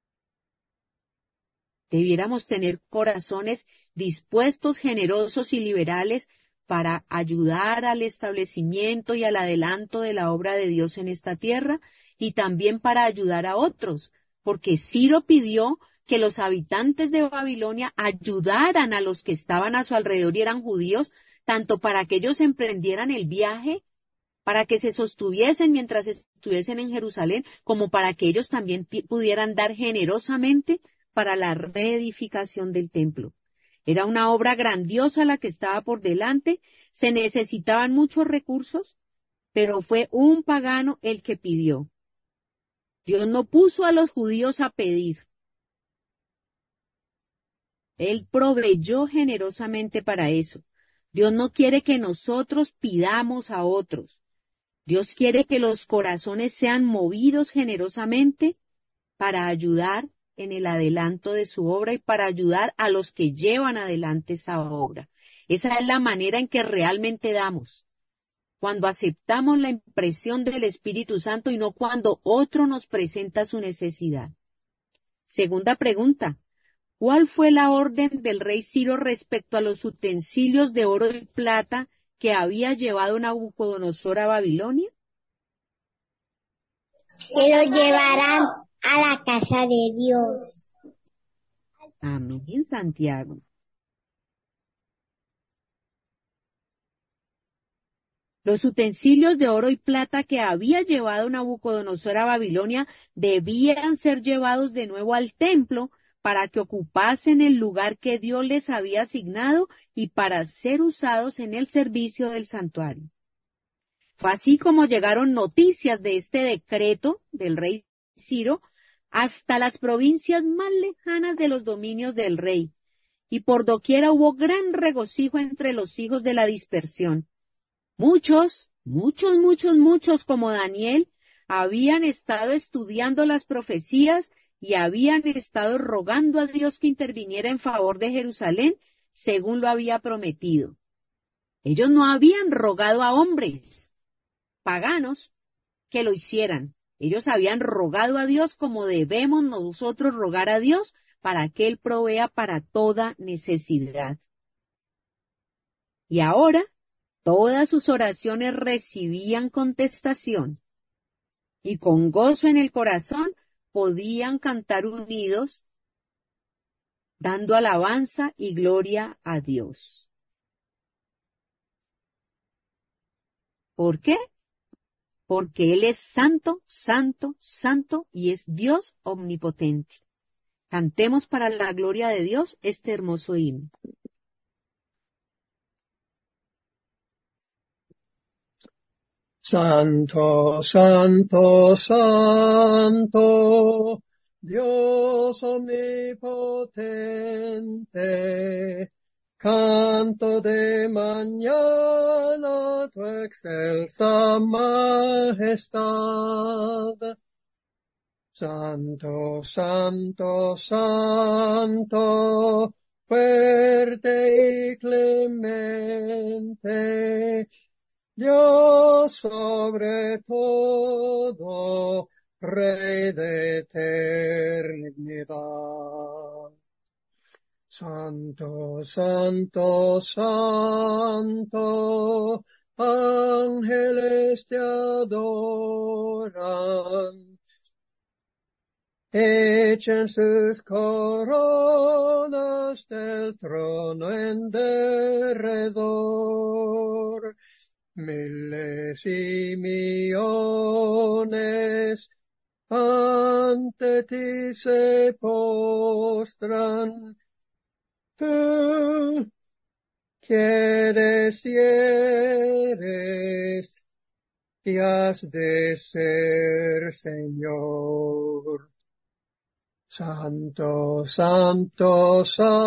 Debiéramos tener corazones dispuestos, generosos y liberales para ayudar al establecimiento y al adelanto de la obra de Dios en esta tierra y también para ayudar a otros, porque Ciro pidió que los habitantes de Babilonia ayudaran a los que estaban a su alrededor y eran judíos, tanto para que ellos emprendieran el viaje, para que se sostuviesen mientras estuviesen en Jerusalén, como para que ellos también pudieran dar generosamente para la reedificación del templo. Era una obra grandiosa la que estaba por delante, se necesitaban muchos recursos, pero fue un pagano el que pidió. Dios no puso a los judíos a pedir. Él proveyó generosamente para eso. Dios no quiere que nosotros pidamos a otros. Dios quiere que los corazones sean movidos generosamente para ayudar en el adelanto de su obra y para ayudar a los que llevan adelante esa obra. Esa es la manera en que realmente damos, cuando aceptamos la impresión del Espíritu Santo y no cuando otro nos presenta su necesidad. Segunda pregunta, ¿cuál fue la orden del rey Ciro respecto a los utensilios de oro y plata que había llevado Nabucodonosor a Babilonia? Que lo llevarán a la casa de Dios. Amén, Santiago. Los utensilios de oro y plata que había llevado Nabucodonosor a Babilonia debían ser llevados de nuevo al templo para que ocupasen el lugar que Dios les había asignado y para ser usados en el servicio del santuario. Fue así como llegaron noticias de este decreto del rey Ciro hasta las provincias más lejanas de los dominios del rey, y por doquiera hubo gran regocijo entre los hijos de la dispersión. Muchos, muchos, muchos, muchos, como Daniel, habían estado estudiando las profecías y habían estado rogando a Dios que interviniera en favor de Jerusalén, según lo había prometido. Ellos no habían rogado a hombres paganos que lo hicieran. Ellos habían rogado a Dios como debemos nosotros rogar a Dios para que Él provea para toda necesidad. Y ahora todas sus oraciones recibían contestación y con gozo en el corazón podían cantar unidos, dando alabanza y gloria a Dios. ¿Por qué? Porque Él es santo, santo, santo y es Dios omnipotente. Cantemos para la gloria de Dios este hermoso himno. Santo, santo, santo, Dios omnipotente, canto de mañana tu excelsa majestad. Santo, santo, santo, fuerte y clemente, Dios sobre todo, Rey de eternidad. Santo, santo, santo, ángeles te adoran. Echen sus coronas del trono en derredor. Miles y millones ante ti se postran. Tú quieres y eres y has de ser Señor. Santo, santo,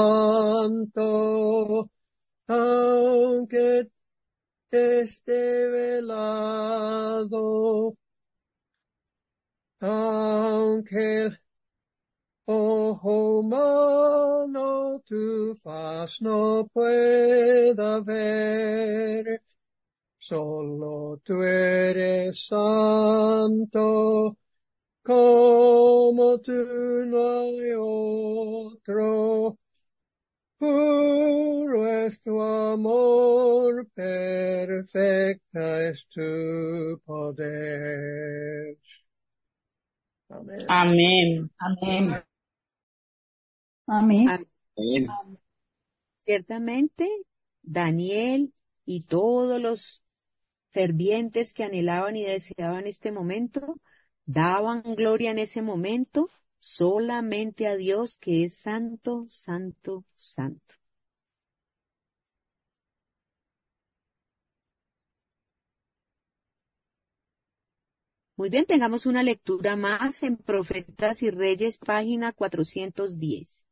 santo, aunque esté velado, aunque el ojo humano tu faz no pueda ver, solo tú eres santo, como tú no hay otro. Puro es tu amor, perfecta es tu poder. Amén. Amén. Amén. Amén. Amén. Ciertamente, Daniel y todos los fervientes que anhelaban y deseaban este momento, daban gloria en ese momento solamente a Dios que es santo, santo, santo. Muy bien, tengamos una lectura más en Profetas y Reyes, página cuatrocientos diez.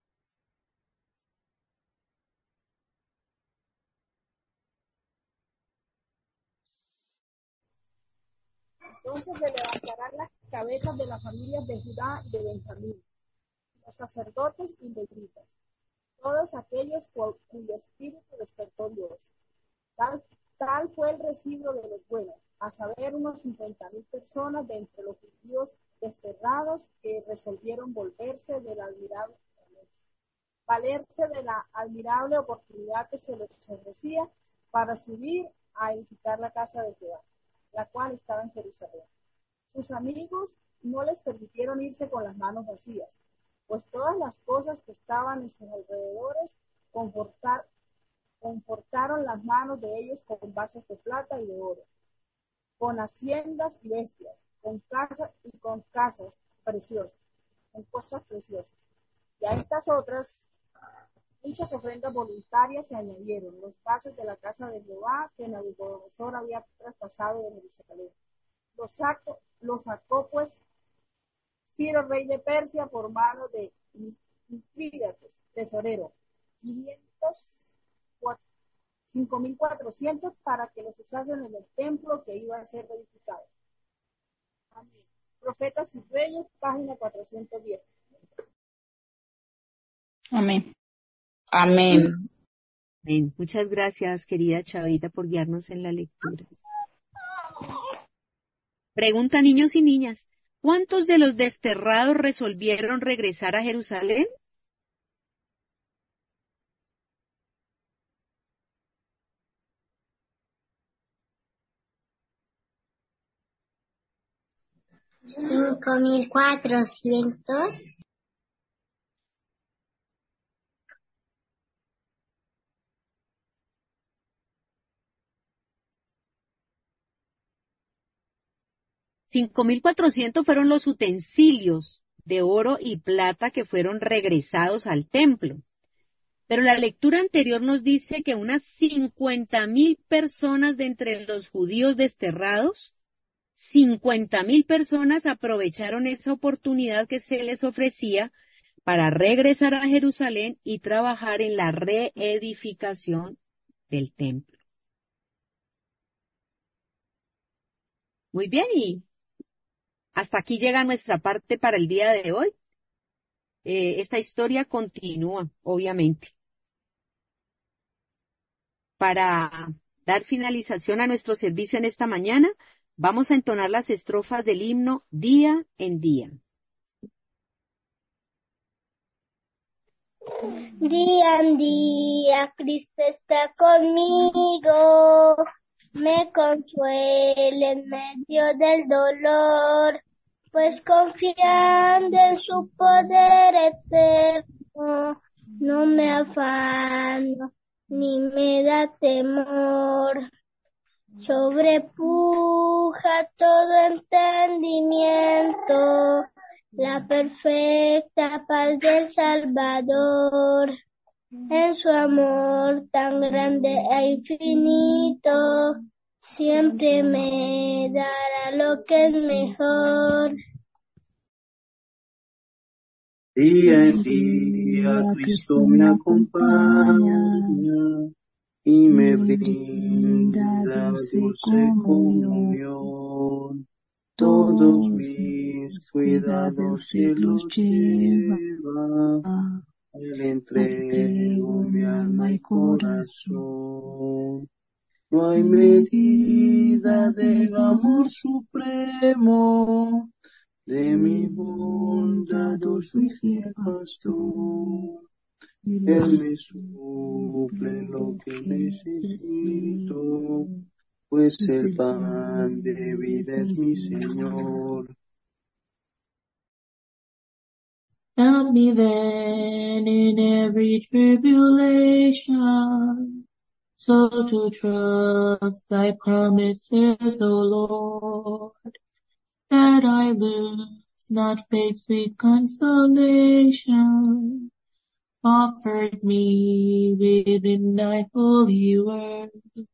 Entonces se levantarán las cabezas de las familias de Judá y de Benjamín, los sacerdotes y levitas, todos aquellos cu- cuyo espíritu despertó Dios. Tal, tal fue el residuo de los buenos, a saber, unos cincuenta mil personas de entre los judíos desterrados que resolvieron volverse de la admirable, valerse de la admirable oportunidad que se les ofrecía para subir a edificar la casa de Jehová, la cual estaba en Jerusalén. Sus amigos no les permitieron irse con las manos vacías, pues todas las cosas que estaban en sus alrededores confortar, confortaron las manos de ellos con vasos de plata y de oro, con haciendas y bestias, con casas y con casas preciosas, con cosas preciosas. Y a estas otras muchas ofrendas voluntarias se añadieron, los vasos de la casa de Jehová que Nabucodonosor había traspasado de Jerusalén. Los sacó, los sacó pues Ciro, rey de Persia, por mano de Mitrídates, tesorero, cinco mil cuatrocientos para que los usasen en el templo que iba a ser reedificado. Amén. Profetas y Reyes, página cuatrocientos diez. Amén. Amén. Amén. Muchas gracias, querida Chavita, por guiarnos en la lectura. Pregunta, niños y niñas, ¿cuántos de los desterrados resolvieron regresar a Jerusalén? Cinco mil cuatrocientos. Cinco mil cuatrocientos fueron los utensilios de oro y plata que fueron regresados al templo. Pero la lectura anterior nos dice que unas cincuenta mil personas de entre los judíos desterrados, cincuenta mil personas aprovecharon esa oportunidad que se les ofrecía para regresar a Jerusalén y trabajar en la reedificación del templo. Muy bien, y hasta aquí llega nuestra parte para el día de hoy. Eh, esta historia continúa, obviamente. Para dar finalización a nuestro servicio en esta mañana, vamos a entonar las estrofas del himno día en día. Día en día Cristo está conmigo, me consuela en medio del dolor, pues confiando en su poder eterno, no me afano ni me da temor. Sobrepuja todo entendimiento la perfecta paz del Salvador. En su amor tan grande e infinito, siempre me dará lo que es mejor. Día en día Cristo me acompaña y me brinda dulce comunión. Todos mis cuidados Él los lleva, Él entrego mi alma y corazón. No hay medida del amor supremo, de mi bondadoso y fiel pastor. Él me suple lo que necesito, pues el pan de vida es mi Señor. Help me then in every tribulation, so to trust thy promises, O Lord, that I lose not faith's sweet consolation, offered me within thy holy word.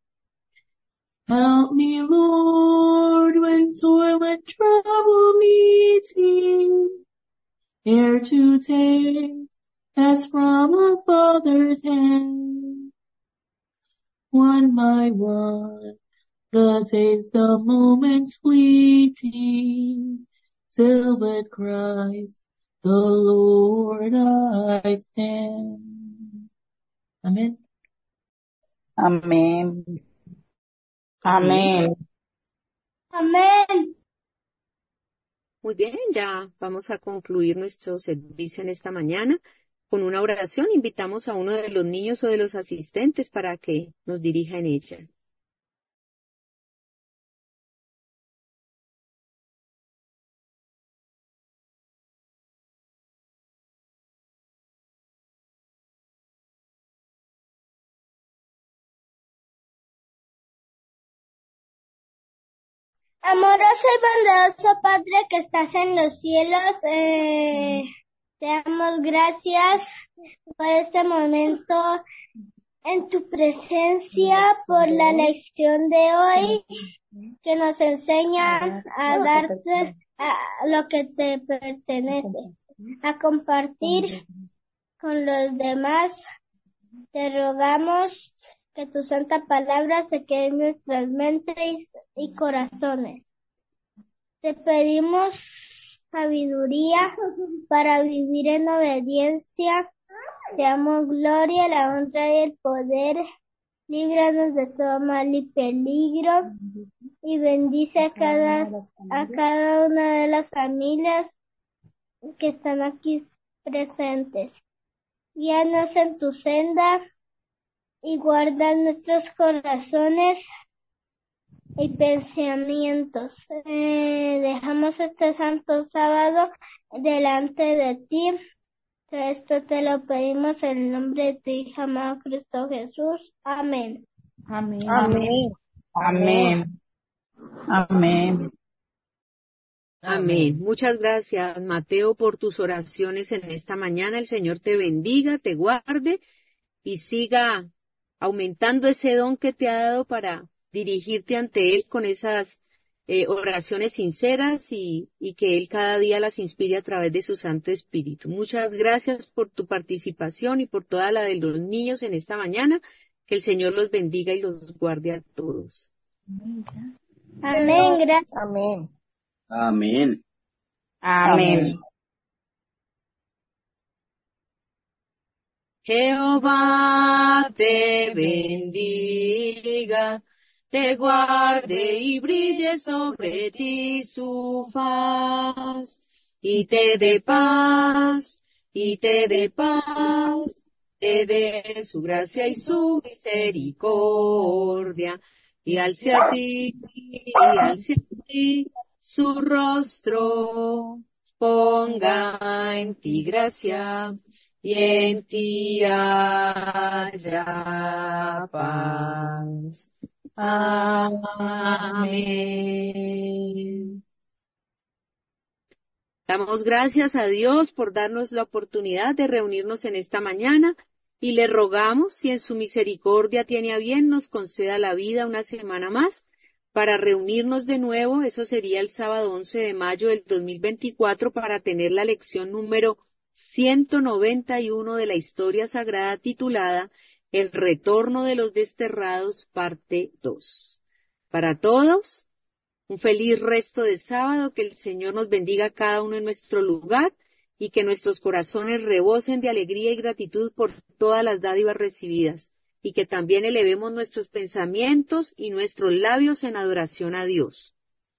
Help me, Lord, when toil and trouble meeting, ere to take, as from a father's hand, one by one, the days, the moments fleeting, till with Christ the Lord I stand. Amén. Amén. Amén. Amén. Muy bien, ya vamos a concluir nuestro servicio en esta mañana con una oración. Invitamos a uno de los niños o de los asistentes para que nos dirija en ella. Amoroso y bondadoso Padre que estás en los cielos, eh, te damos gracias por este momento en tu presencia, por la lección de hoy que nos enseña a darte a lo que te pertenece, a compartir con los demás. Te rogamos que tu santa palabra se quede en nuestras mentes y corazones. Te pedimos sabiduría para vivir en obediencia. Te damos gloria, la honra y el poder. Líbranos de todo mal y peligro. Y bendice a cada, a cada una de las familias que están aquí presentes. Guíanos en tu senda y guarda nuestros corazones y pensamientos. Eh, dejamos este santo sábado delante de ti. Esto te lo pedimos en el nombre de tu Hijo amado Cristo Jesús. Amén. Amén. Amén. Amén. Amén. Amén. Muchas gracias, Mateo, por tus oraciones en esta mañana. El Señor te bendiga, te guarde y siga aumentando ese don que te ha dado para dirigirte ante Él con esas eh, oraciones sinceras y, y que Él cada día las inspire a través de su Santo Espíritu. Muchas gracias por tu participación y por toda la de los niños en esta mañana. Que el Señor los bendiga y los guarde a todos. Amén. Gracias. Amén. Amén. Amén. Jehová te bendiga, te guarde y brille sobre ti su faz, y te dé paz, y te dé paz, te dé su gracia y su misericordia, y alce a ti, y alce a ti su rostro, ponga en ti gracia, y en ti haya paz. Amén. Damos gracias a Dios por darnos la oportunidad de reunirnos en esta mañana y le rogamos, si en su misericordia tiene a bien, nos conceda la vida una semana más para reunirnos de nuevo. Eso sería el sábado once de mayo del dos mil veinticuatro para tener la lección número ciento noventa y uno de la historia sagrada titulada El retorno de los desterrados, parte dos. Para todos, un feliz resto de sábado, que el Señor nos bendiga a cada uno en nuestro lugar y que nuestros corazones rebosen de alegría y gratitud por todas las dádivas recibidas y que también elevemos nuestros pensamientos y nuestros labios en adoración a Dios.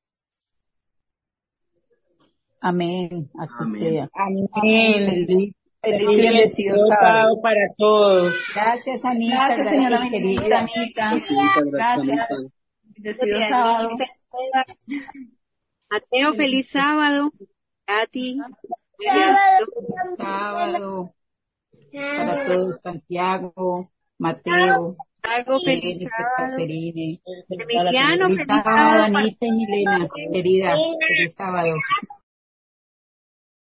Amén. Así Amén. sea. Amén. Feliz, feliz y Feliz bendecido sábado. sábado para todos. Gracias, Anita. Gracias, señora Gracias, Benita. querida Anita. Muchas gracias, Gracias. Anita. Bendecido sábado. Mateo, feliz sábado. A ti. Sábado para todos. Santiago, Mateo, Algo feliz Jennifer, sábado. Caterine. Emiliano, Feliz feliz sábado, sábado. Anita y Milena, querida. Feliz sábado.